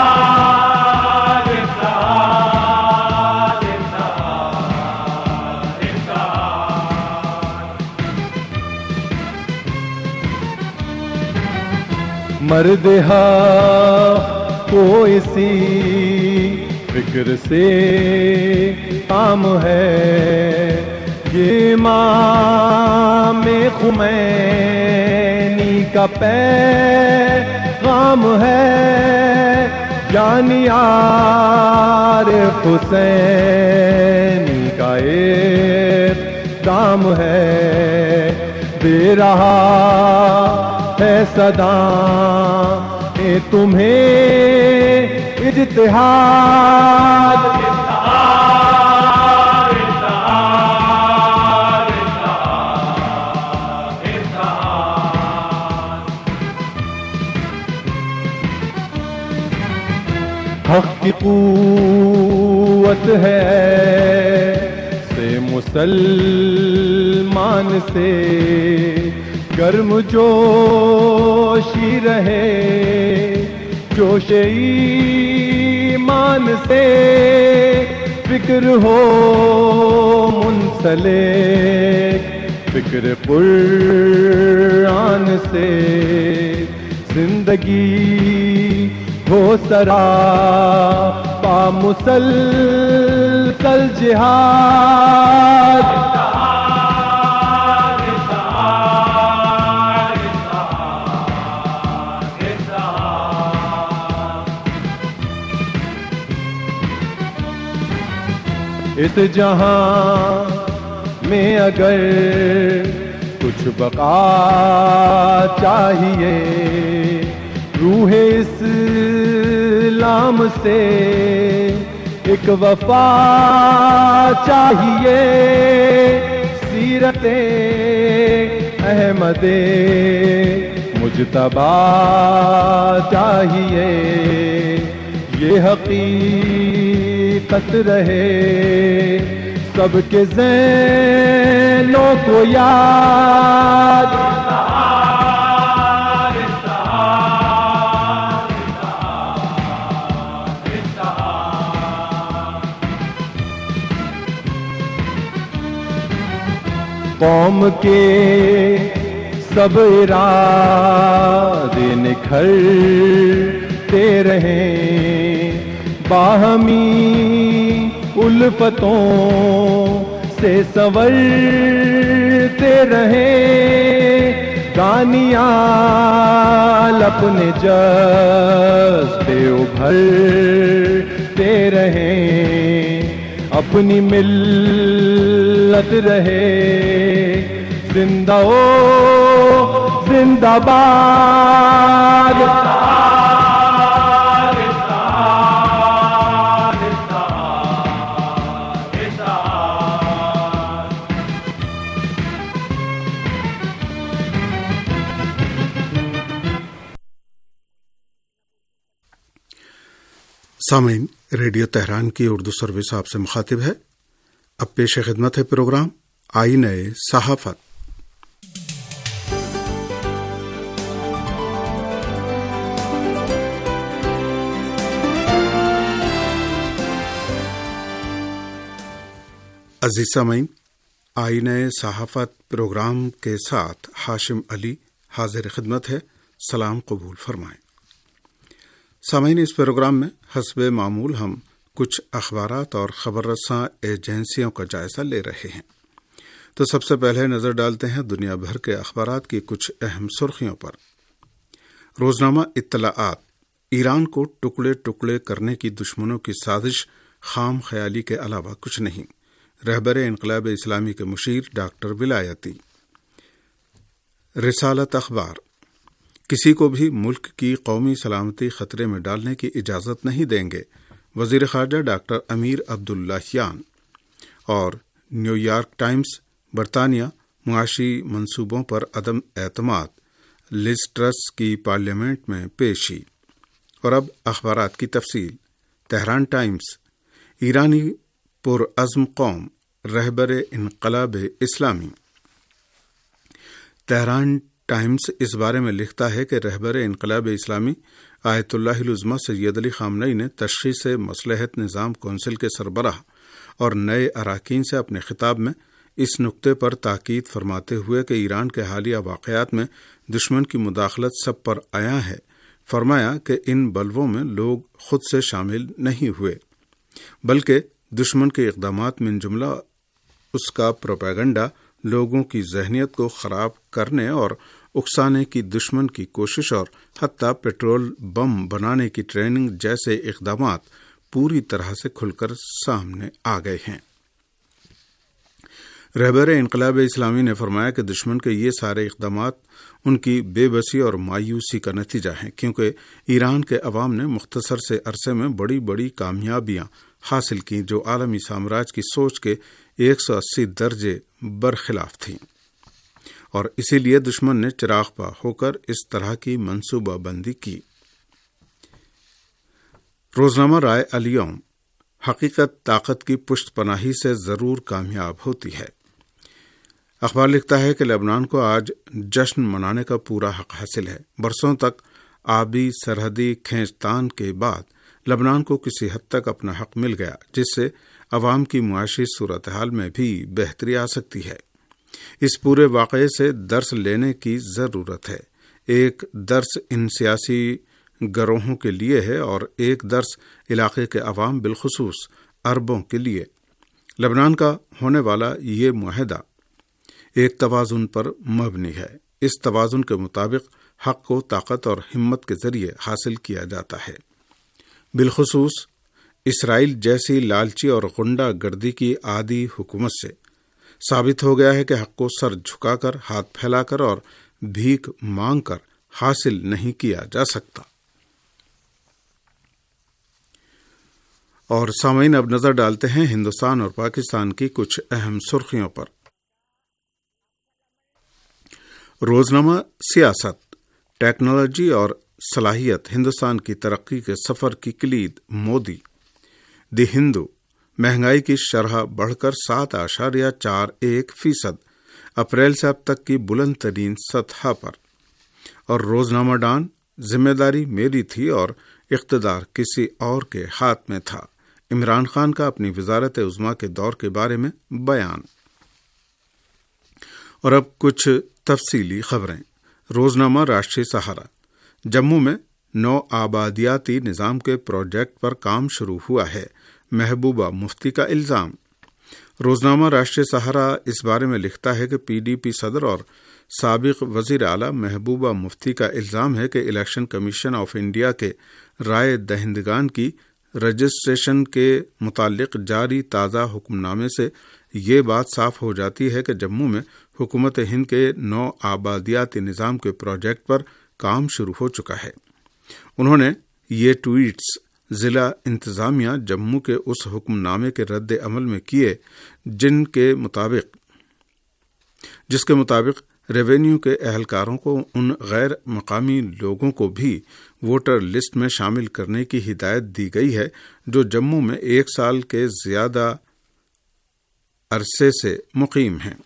مرد حق کو اسی فکر سے کام ہے، یہ امام خمینی کا پیغام ہے، یعنی عارف حسینی کا اقدام ہے، دے رہا ہے صدا تمہیں اجتہاد۔ حق کی قوت ہے سے مسلمان سے گرم جوشی رہے جوش ایمان سے، فکر ہو منسلک فکر قرآن سے، زندگی ہو سرا پا مسلسل جہاد، اس جہاں میں اگر کچھ بقا چاہیے، روح اسلام سے ایک وفا چاہیے، سیرت احمد مجتبی چاہیے، یہ حقیقت رہے سب کے ذہنوں کو یاد، قوم کے سب ارادے نکھرتے رہیں، باہمی الفتوں سے سنورتے رہیں، دانیال اپنے جذبے ابھرتے رہیں، اپنی ملت رہے زندہ او زندہ باد، سامعین، ریڈیو تہران کی اردو سروس آپ سے مخاطب ہے۔ اب پیش خدمت ہے پروگرام آئینہ صحافت۔ عزیز سامعین، آئینہ صحافت پروگرام کے ساتھ ہاشم علی حاضر خدمت ہے۔ سلام قبول فرمائیں۔ سامعین، اس پروگرام میں حسب معمول ہم کچھ اخبارات اور خبر رساں ایجنسیوں کا جائزہ لے رہے ہیں۔ تو سب سے پہلے نظر ڈالتے ہیں دنیا بھر کے اخبارات کی کچھ اہم سرخیوں پر۔ روزنامہ اطلاعات: ایران کو ٹکڑے ٹکڑے کرنے کی دشمنوں کی سازش خام خیالی کے علاوہ کچھ نہیں، رہبر انقلاب اسلامی کے مشیر ڈاکٹر ولایتی۔ رسالت اخبار: کسی کو بھی ملک کی قومی سلامتی خطرے میں ڈالنے کی اجازت نہیں دیں گے، وزیر خارجہ ڈاکٹر امیر عبداللہیان۔ اور نیو یارک ٹائمز: برطانیہ معاشی منصوبوں پر عدم اعتماد، لیز ٹرس کی پارلیمنٹ میں پیشی۔ اور اب اخبارات کی تفصیل۔ تہران ٹائمز: ایرانی پرعزم قوم، رہبر انقلاب اسلامی۔ تہران ٹائمز اس بارے میں لکھتا ہے کہ رہبر انقلاب اسلامی آیت اللہ العظمہ سید علی خامنئی نے تشخیص مصلحت نظام کونسل کے سربراہ اور نئے اراکین سے اپنے خطاب میں اس نقطے پر تاکید فرماتے ہوئے کہ ایران کے حالیہ واقعات میں دشمن کی مداخلت سب پر عیاں ہے، فرمایا کہ ان بلووں میں لوگ خود سے شامل نہیں ہوئے، بلکہ دشمن کے اقدامات من جملہ اس کا پروپیگنڈا لوگوں کی ذہنیت کو خراب کرنے اور اکسانے کی دشمن کی کوشش اور حتیٰ پیٹرول بم بنانے کی ٹریننگ جیسے اقدامات پوری طرح سے کھل کر سامنے آ گئے ہیں۔ رہبر انقلاب اسلامی نے فرمایا کہ دشمن کے یہ سارے اقدامات ان کی بے بسی اور مایوسی کا نتیجہ ہیں، کیونکہ ایران کے عوام نے مختصر سے عرصے میں بڑی بڑی کامیابیاں حاصل کی جو عالمی سامراج کی سوچ کے 180 درجے برخلاف تھیں، اور اسی لیے دشمن نے چراغ پا ہو کر اس طرح کی منصوبہ بندی کی۔ روزنامہ رائے الیوم: حقیقت طاقت کی پشت پناہی سے ضرور کامیاب ہوتی ہے۔ اخبار لکھتا ہے کہ لبنان کو آج جشن منانے کا پورا حق حاصل ہے۔ برسوں تک آبی سرحدی کھینچتان کے بعد لبنان کو کسی حد تک اپنا حق مل گیا، جس سے عوام کی معاشی صورتحال میں بھی بہتری آ سکتی ہے۔ اس پورے واقعے سے درس لینے کی ضرورت ہے۔ ایک درس ان سیاسی گروہوں کے لیے ہے اور ایک درس علاقے کے عوام بالخصوص عربوں کے لیے۔ لبنان کا ہونے والا یہ معاہدہ ایک توازن پر مبنی ہے۔ اس توازن کے مطابق حق کو طاقت اور ہمت کے ذریعے حاصل کیا جاتا ہے۔ بالخصوص اسرائیل جیسی لالچی اور غنڈہ گردی کی عادی حکومت سے ثابت ہو گیا ہے کہ حق کو سر جھکا کر، ہاتھ پھیلا کر اور بھیک مانگ کر حاصل نہیں کیا جا سکتا۔ اور سامعین، اب نظر ڈالتے ہیں ہندوستان اور پاکستان کی کچھ اہم سرخیوں پر۔ روزنامہ سیاست، ٹیکنالوجی اور صلاحیت ہندوستان کی ترقی کے سفر کی کلید مودی۔ دی ہندو، مہنگائی کی شرح بڑھ کر 7.41% اپریل سے اب تک کی بلند ترین سطح پر۔ اور روزنامہ ڈان، ذمہ داری میری تھی اور اقتدار کسی اور کے ہاتھ میں تھا، عمران خان کا اپنی وزارت عظمیٰ کے دور کے بارے میں بیان۔ اور اب کچھ تفصیلی خبریں۔ روزنامہ راشٹری سہارا، جموں میں نو آبادیاتی نظام کے پروجیکٹ پر کام شروع ہوا ہے، محبوبہ مفتی کا الزام۔ روزنامہ راشٹری سہارا اس بارے میں لکھتا ہے کہ پی ڈی پی صدر اور سابق وزیر اعلیٰ محبوبہ مفتی کا الزام ہے کہ الیکشن کمیشن آف انڈیا کے رائے دہندگان کی رجسٹریشن کے متعلق جاری تازہ حکم نامے سے یہ بات صاف ہو جاتی ہے کہ جموں میں حکومت ہند کے نو آبادیاتی نظام کے پروجیکٹ پر کام شروع ہو چکا ہے۔ انہوں نے یہ ٹویٹس ضلع انتظامیہ جموں کے اس حکم نامے کے رد عمل میں کیے جس کے مطابق ریونیو کے اہلکاروں کو ان غیر مقامی لوگوں کو بھی ووٹر لسٹ میں شامل کرنے کی ہدایت دی گئی ہے جو جموں میں 1 سال کے زیادہ عرصے سے مقیم ہیں۔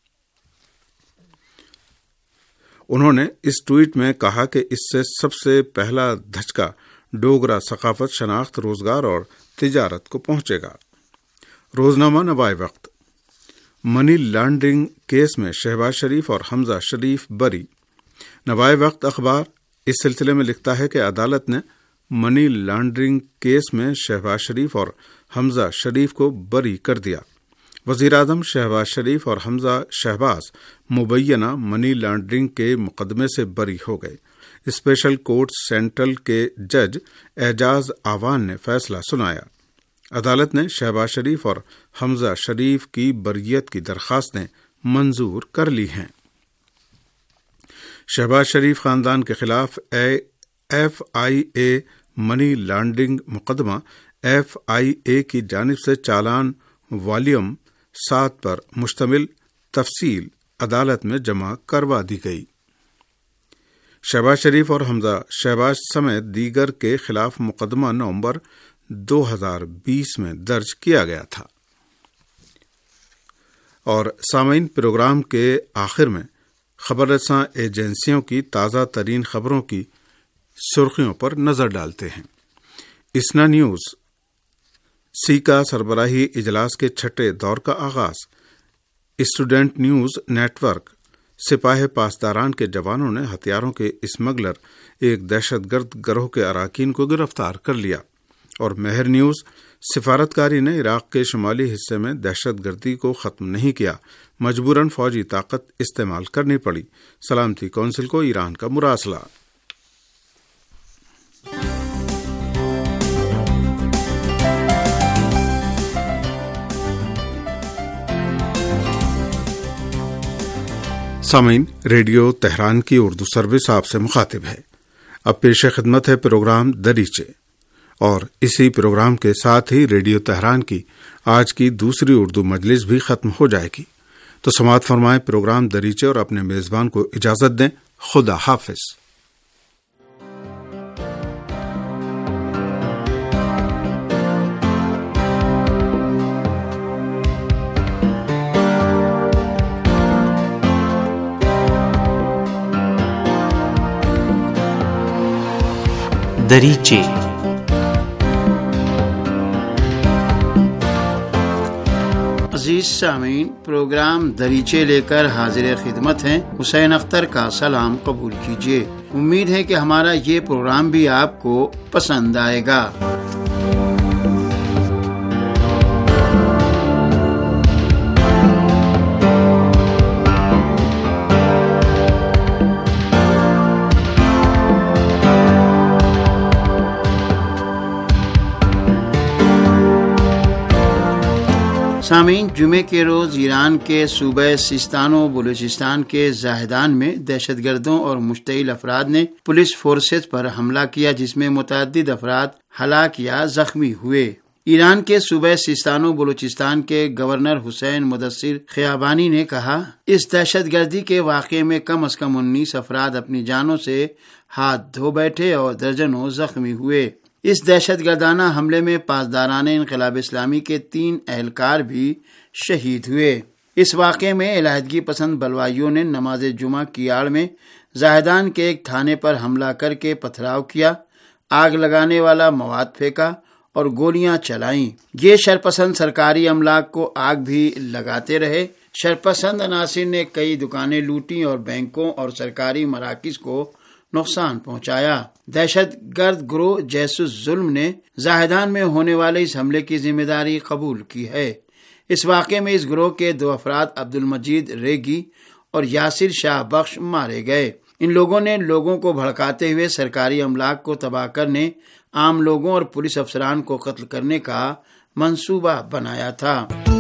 انہوں نے اس ٹویٹ میں کہا کہ اس سے سب سے پہلا دھچکا ڈوگرا ثقافت، شناخت، روزگار اور تجارت کو پہنچے گا۔ روزنامہ نوائے وقت، منی لانڈرنگ کیس میں شہباز شریف اور حمزہ شریف بری۔ نوائے وقت اخبار اس سلسلے میں لکھتا ہے کہ عدالت نے منی لانڈرنگ کیس میں شہباز شریف اور حمزہ شریف کو بری کر دیا۔ وزیر اعظم شہباز شریف اور حمزہ شہباز مبینہ منی لانڈرنگ کے مقدمے سے بری ہو گئے۔ اسپیشل کورٹ سینٹرل کے جج اعجاز آوان نے فیصلہ سنایا۔ عدالت نے شہباز شریف اور حمزہ شریف کی بریت کی درخواستیں منظور کر لی ہیں۔ شہباز شریف خاندان کے خلاف FIA منی لانڈرنگ مقدمہ FIA کی جانب سے چالان والیوم 7 پر مشتمل تفصیل عدالت میں جمع کروا دی گئی۔ شہباز شریف اور حمزہ شہباز سمیت دیگر کے خلاف مقدمہ نومبر 2020 میں درج کیا گیا تھا۔ اور سامعین، پروگرام کے آخر میں خبر رساں ایجنسیوں کی تازہ ترین خبروں کی سرخیوں پر نظر ڈالتے ہیں۔ اسنا نیوز، سیکا سربراہی اجلاس کے 6 دور کا آغاز۔ اسٹوڈنٹ نیوز نیٹ ورک، سپاہ پاسداران کے جوانوں نے ہتھیاروں کے اسمگلر ایک دہشت گرد گروہ کے اراکین کو گرفتار کر لیا۔ اور مہر نیوز، سفارتکاری نے عراق کے شمالی حصے میں دہشت گردی کو ختم نہیں کیا، مجبوراً فوجی طاقت استعمال کرنی پڑی، سلامتی کونسل کو ایران کا مراسلہ۔ سامعین، ریڈیو تہران کی اردو سروس آپ سے مخاطب ہے۔ اب پیش خدمت ہے پروگرام دریچے، اور اسی پروگرام کے ساتھ ہی ریڈیو تہران کی آج کی دوسری اردو مجلس بھی ختم ہو جائے گی۔ تو سماعت فرمائیں پروگرام دریچے اور اپنے میزبان کو اجازت دیں۔ خدا حافظ۔ دریچے۔ عزیز سامعین، پروگرام دریچے لے کر حاضر خدمت ہیں۔ حسین اختر کا سلام قبول کیجیے۔ امید ہے کہ ہمارا یہ پروگرام بھی آپ کو پسند آئے گا۔ سامعین، جمعے کے روز ایران کے صوبہ سیستان و بلوچستان کے زاہدان میں دہشت گردوں اور مشتعل افراد نے پولیس فورسز پر حملہ کیا، جس میں متعدد افراد ہلاک یا زخمی ہوئے۔ ایران کے صوبہ سیستان و بلوچستان کے گورنر حسین مدثر خیابانی نے کہا، اس دہشت گردی کے واقعے میں کم از کم 19 افراد اپنی جانوں سے ہاتھ دھو بیٹھے اور درجنوں زخمی ہوئے۔ اس دہشت گردانہ حملے میں پاسداران انقلاب اسلامی کے 3 اہلکار بھی شہید ہوئے۔ اس واقعے میں علیحدگی پسند بلوائیوں نے نماز جمعہ کی آڑ میں زاہدان کے ایک تھانے پر حملہ کر کے پتھراؤ کیا، آگ لگانے والا مواد پھینکا اور گولیاں چلائیں۔ یہ شرپسند سرکاری املاک کو آگ بھی لگاتے رہے۔ شرپسند عناصر نے کئی دکانیں لوٹیں اور بینکوں اور سرکاری مراکز کو نقصان پہنچایا۔ دہشت گرد گروہ جیش الظلم نے زاہدان میں ہونے والے اس حملے کی ذمہ داری قبول کی ہے۔ اس واقعے میں اس گروہ کے 2 افراد عبد المجید ریگی اور یاسر شاہ بخش مارے گئے۔ ان لوگوں نے لوگوں کو بھڑکاتے ہوئے سرکاری املاک کو تباہ کرنے، عام لوگوں اور پولیس افسران کو قتل کرنے کا منصوبہ بنایا تھا۔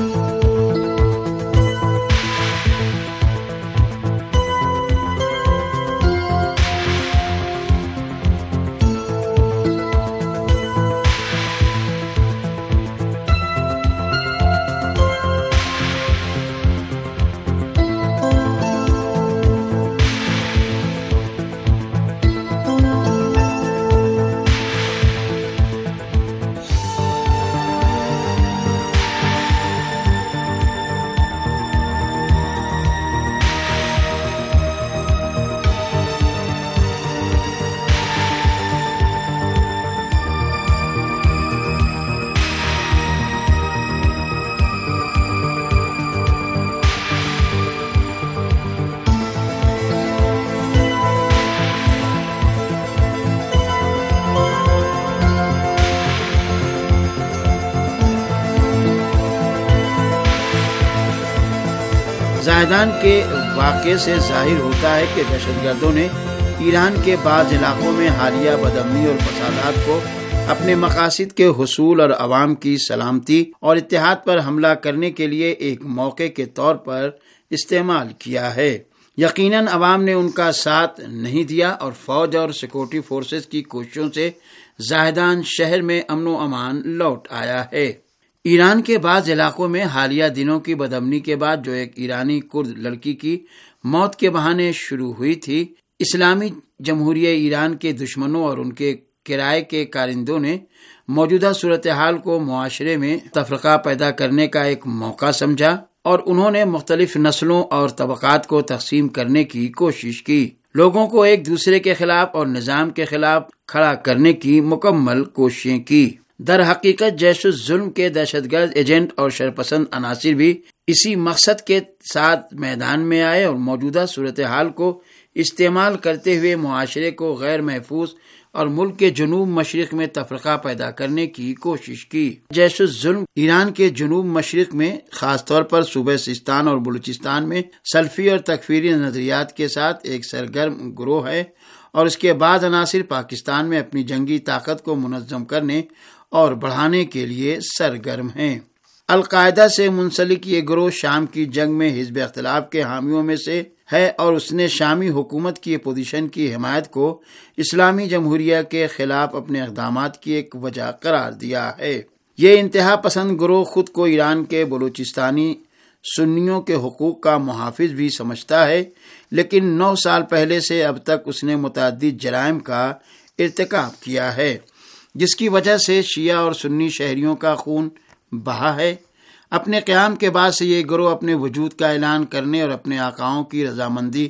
زاہدان کے واقعے سے ظاہر ہوتا ہے کہ دہشت گردوں نے ایران کے بعض علاقوں میں حالیہ بدامنی اور فسادات کو اپنے مقاصد کے حصول اور عوام کی سلامتی اور اتحاد پر حملہ کرنے کے لیے ایک موقع کے طور پر استعمال کیا ہے۔ یقیناً عوام نے ان کا ساتھ نہیں دیا اور فوج اور سیکورٹی فورسز کی کوششوں سے زاہدان شہر میں امن و امان لوٹ آیا ہے۔ ایران کے بعض علاقوں میں حالیہ دنوں کی بدامنی کے بعد جو ایک ایرانی کرد لڑکی کی موت کے بہانے شروع ہوئی تھی، اسلامی جمہوریہ ایران کے دشمنوں اور ان کے کرائے کے کارندوں نے موجودہ صورتحال کو معاشرے میں تفرقہ پیدا کرنے کا ایک موقع سمجھا اور انہوں نے مختلف نسلوں اور طبقات کو تقسیم کرنے کی کوشش کی، لوگوں کو ایک دوسرے کے خلاف اور نظام کے خلاف کھڑا کرنے کی مکمل کوششیں کی۔ در حقیقت جیش الظلم کے دہشت گرد ایجنٹ اور شرپسند عناصر بھی اسی مقصد کے ساتھ میدان میں آئے اور موجودہ صورتحال کو استعمال کرتے ہوئے معاشرے کو غیر محفوظ اور ملک کے جنوب مشرق میں تفرقہ پیدا کرنے کی کوشش کی۔ جیش الظلم ایران کے جنوب مشرق میں خاص طور پر صوبہ سیستان اور بلوچستان میں سلفی اور تکفیری نظریات کے ساتھ ایک سرگرم گروہ ہے اور اس کے بعد عناصر پاکستان میں اپنی جنگی طاقت کو منظم کرنے اور بڑھانے کے لیے سرگرم ہیں۔ القاعدہ سے منسلک یہ گروہ شام کی جنگ میں حزب اختلاف کے حامیوں میں سے ہے اور اس نے شامی حکومت کی اپوزیشن کی حمایت کو اسلامی جمہوریہ کے خلاف اپنے اقدامات کی ایک وجہ قرار دیا ہے۔ یہ انتہا پسند گروہ خود کو ایران کے بلوچستانی سنیوں کے حقوق کا محافظ بھی سمجھتا ہے، لیکن 9 سال پہلے سے اب تک اس نے متعدد جرائم کا ارتکاب کیا ہے، جس کی وجہ سے شیعہ اور سنی شہریوں کا خون بہا ہے۔ اپنے قیام کے بعد سے یہ گروہ اپنے وجود کا اعلان کرنے اور اپنے آقاؤں کی رضامندی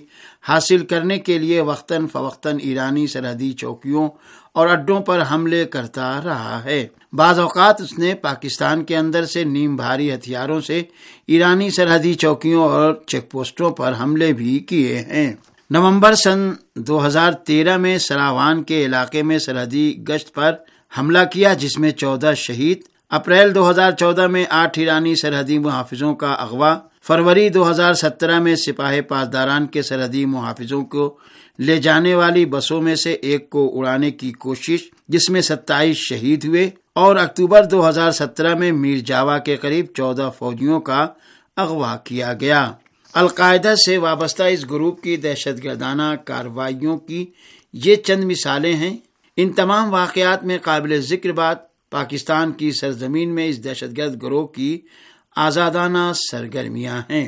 حاصل کرنے کے لیے وقتاً فوقتاً ایرانی سرحدی چوکیوں اور اڈوں پر حملے کرتا رہا ہے۔ بعض اوقات اس نے پاکستان کے اندر سے نیم بھاری ہتھیاروں سے ایرانی سرحدی چوکیوں اور چیک پوسٹوں پر حملے بھی کیے ہیں۔ نومبر سن 2013 میں سراوان کے علاقے میں سرحدی گشت پر حملہ کیا جس میں 14 شہید۔ اپریل 2014 میں 8 ایرانی سرحدی محافظوں کا اغوا۔ فروری 2017 میں سپاہی پاسداران کے سرحدی محافظوں کو لے جانے والی بسوں میں سے ایک کو اڑانے کی کوشش جس میں 27 شہید ہوئے، اور اکتوبر 2017 میں میر جاوا کے قریب 14 فوجیوں کا اغوا کیا گیا۔ القاعدہ سے وابستہ اس گروپ کی دہشت گردانہ کارروائیوں کی یہ چند مثالیں ہیں۔ ان تمام واقعات میں قابل ذکر بات پاکستان کی سرزمین میں اس دہشت گرد گروہ کی آزادانہ سرگرمیاں ہیں۔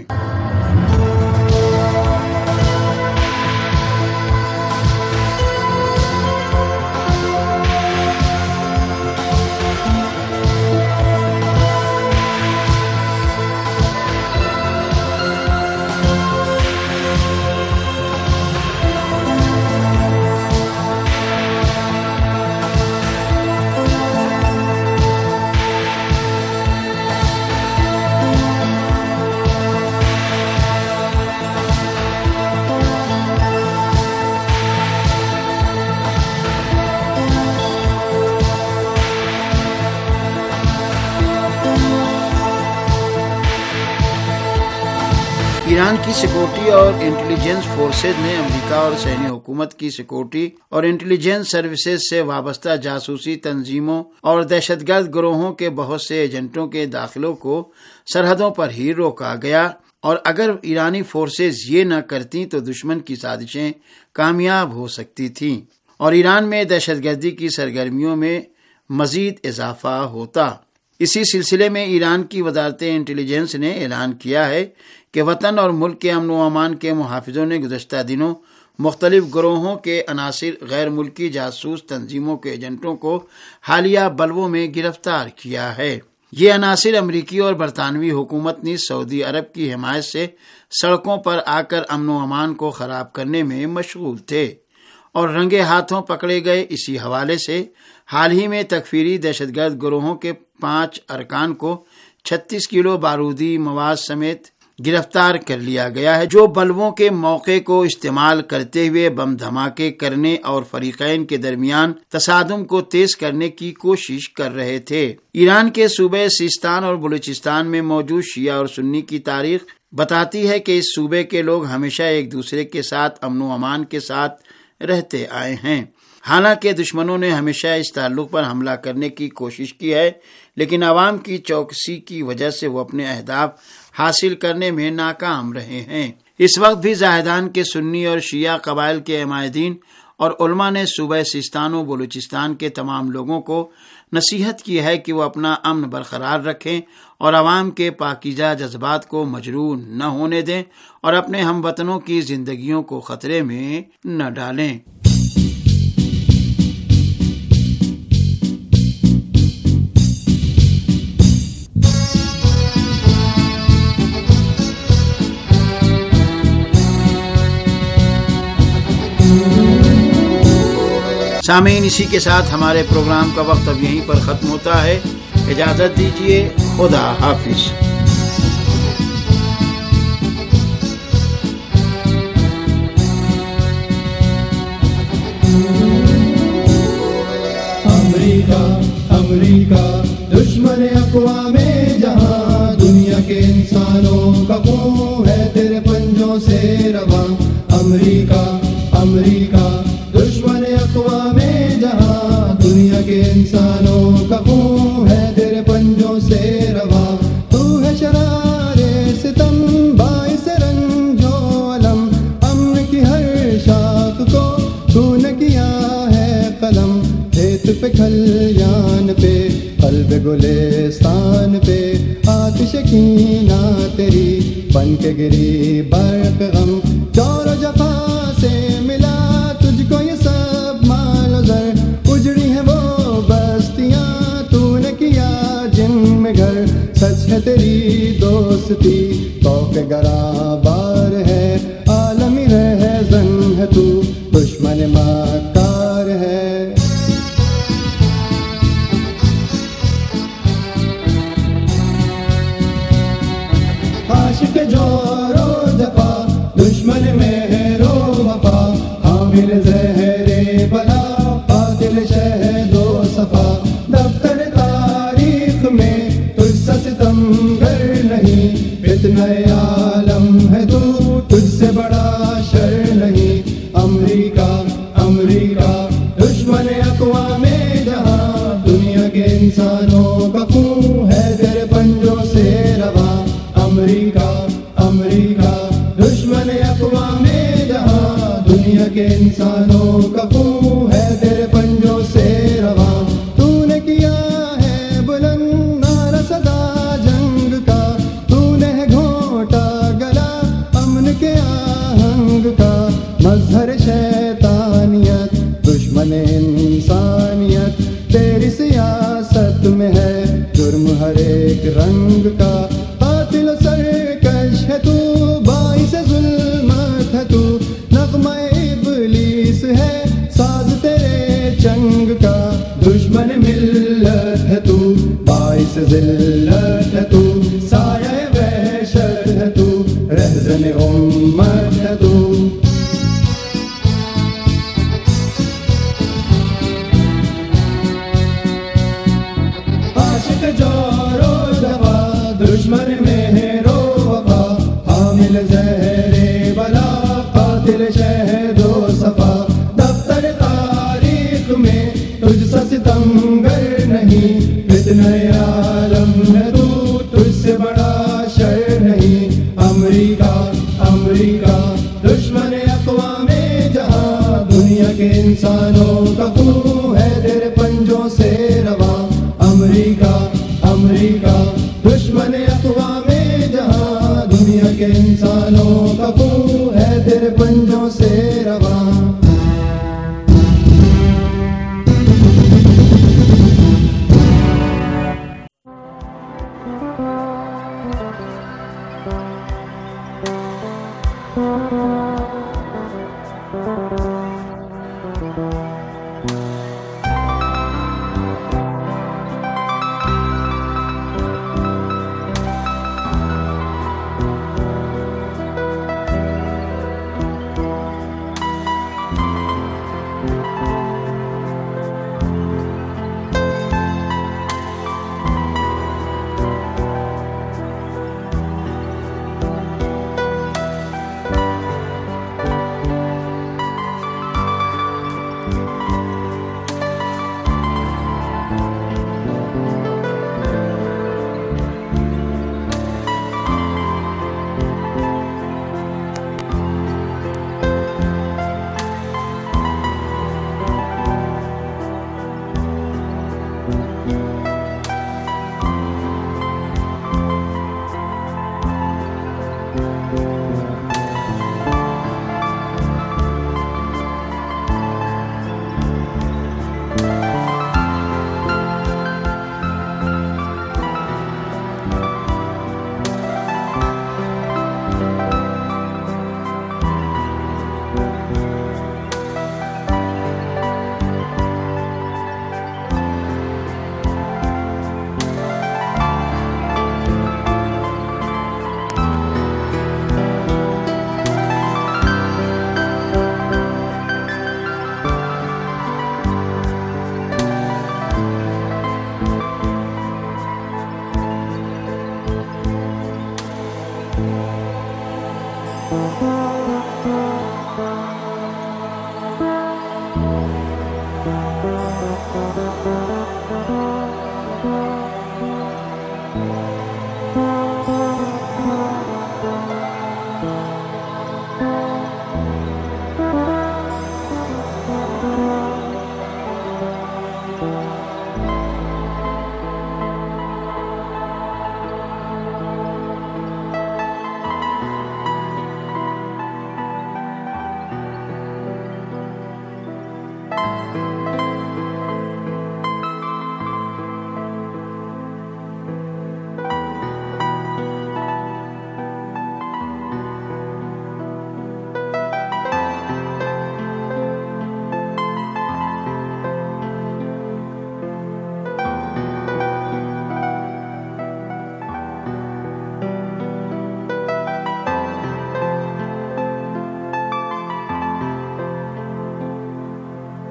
ایران کی سیکورٹی اور انٹیلیجنس فورسز نے امریکہ اور صہیونی حکومت کی سیکورٹی اور انٹیلیجنس سروسز سے وابستہ جاسوسی تنظیموں اور دہشت گرد گروہوں کے بہت سے ایجنٹوں کے داخلوں کو سرحدوں پر ہی روکا گیا، اور اگر ایرانی فورسز یہ نہ کرتی تو دشمن کی سازشیں کامیاب ہو سکتی تھیں اور ایران میں دہشت گردی کی سرگرمیوں میں مزید اضافہ ہوتا۔ اسی سلسلے میں ایران کی وزارت انٹیلیجنس نے اعلان کیا ہے کہ وطن اور ملک کے امن و امان کے محافظوں نے گزشتہ دنوں مختلف گروہوں کے عناصر غیر ملکی جاسوس تنظیموں کے ایجنٹوں کو حالیہ بلووں میں گرفتار کیا ہے۔ یہ عناصر امریکی اور برطانوی حکومت نے سعودی عرب کی حمایت سے سڑکوں پر آ کر امن و امان کو خراب کرنے میں مشغول تھے اور رنگے ہاتھوں پکڑے گئے۔ اسی حوالے سے حال ہی میں تکفیری دہشت گرد گروہوں کے 5 ارکان کو 36 کلو بارودی مواد سمیت گرفتار کر لیا گیا ہے، جو بلووں کے موقع کو استعمال کرتے ہوئے بم دھماکے کرنے اور فریقین کے درمیان تصادم کو تیز کرنے کی کوشش کر رہے تھے۔ ایران کے صوبے سیستان اور بلوچستان میں موجود شیعہ اور سنی کی تاریخ بتاتی ہے کہ اس صوبے کے لوگ ہمیشہ ایک دوسرے کے ساتھ امن و امان کے ساتھ رہتے آئے ہیں۔ حالانکہ دشمنوں نے ہمیشہ اس تعلق پر حملہ کرنے کی کوشش کی ہے، لیکن عوام کی چوکسی کی وجہ سے وہ اپنے اہداف حاصل کرنے میں ناکام رہے ہیں۔ اس وقت بھی زاہدان کے سنی اور شیعہ قبائل کے عمائدین اور علماء نے صوبہ سیستان و بلوچستان کے تمام لوگوں کو نصیحت کی ہے کہ وہ اپنا امن برقرار رکھیں اور عوام کے پاکیزہ جذبات کو مجروح نہ ہونے دیں اور اپنے ہم وطنوں کی زندگیوں کو خطرے میں نہ ڈالیں۔ سامعین، اسی کے ساتھ ہمارے پروگرام کا وقت اب یہیں پر ختم ہوتا ہے۔ اجازت دیجیے، خدا حافظ۔ امریکہ دشمن اقوام جہاں، دنیا کے انسانوں کا خون ہے تیرے پنجوں سے رواں۔ امریکہ دشمن اقوام جہاں، دنیا کے انسانوں کا خون ہے تیرے پنجوں سے رواں۔ تو ہے شرار ستم باعث رنج و علم، امن کی ہر شاخ کو تو نے کیا ہے قلم۔ کھیت پہ کھلیان پہ قلب گلستان پہ آتش کینہ تیری بن کے گری برق غم۔ چور و جفا سے ملا تجھ کو یہ سب مال و زر، اجڑی ہیں وہ بستیاں تو نے کیا جن میں گھر۔ سچ ہے تیری دوستی توقع گراں بار ہے عالمی رہ قاتل شہد و صفا دفتر تاریخ میں تجھ سا ستمگر نہیں فتنہ عالم ہے تو تجھ سے بڑا شر نہیں امریکہ امریکہ دشمن اقوام جہاں دنیا کے انسانوں کا خون ہے تیرے پنجوں سے رواں امریکہ امریکہ دشمن اقوام جہاں دنیا کے انسانوں کا خون ہے تیرے پنجوں سے رواں تو نے کیا ہے بلند نعرہ صدا جنگ کا تو نے گھونٹا گلا امن کے آہنگ کا مظہر شیطانیت دشمن انسانیت تیری سیاست میں ہے جرم ہر ایک رنگ کا قاتل و سرکش ہے تو باعث ظلمت ہے تو نغمہ ابلیس ہے ساز تیرے چنگ کا دشمن ملت ہے تو باعث ذلت ہے تو سایہ وحشت ہے تو رہزن امت ہے تو جور و دوا دشمن مہر و وفا حامل زہر بلا قاتل شہد و صفا دفتر تاریخ میں تجھ سا ستمگر نہیں فتنہ عالم ہے تو تجھ سے بڑا شر نہیں امریکہ امریکہ دشمن اقوام جہاں دنیا کے انسانوں کا خون ہے تیرے پنجوں سے رواں امریکہ امریکہ دشمن اقوام جہاں دنیا کے انسانوں کا خون ہے تیرے پنجوں سے رواں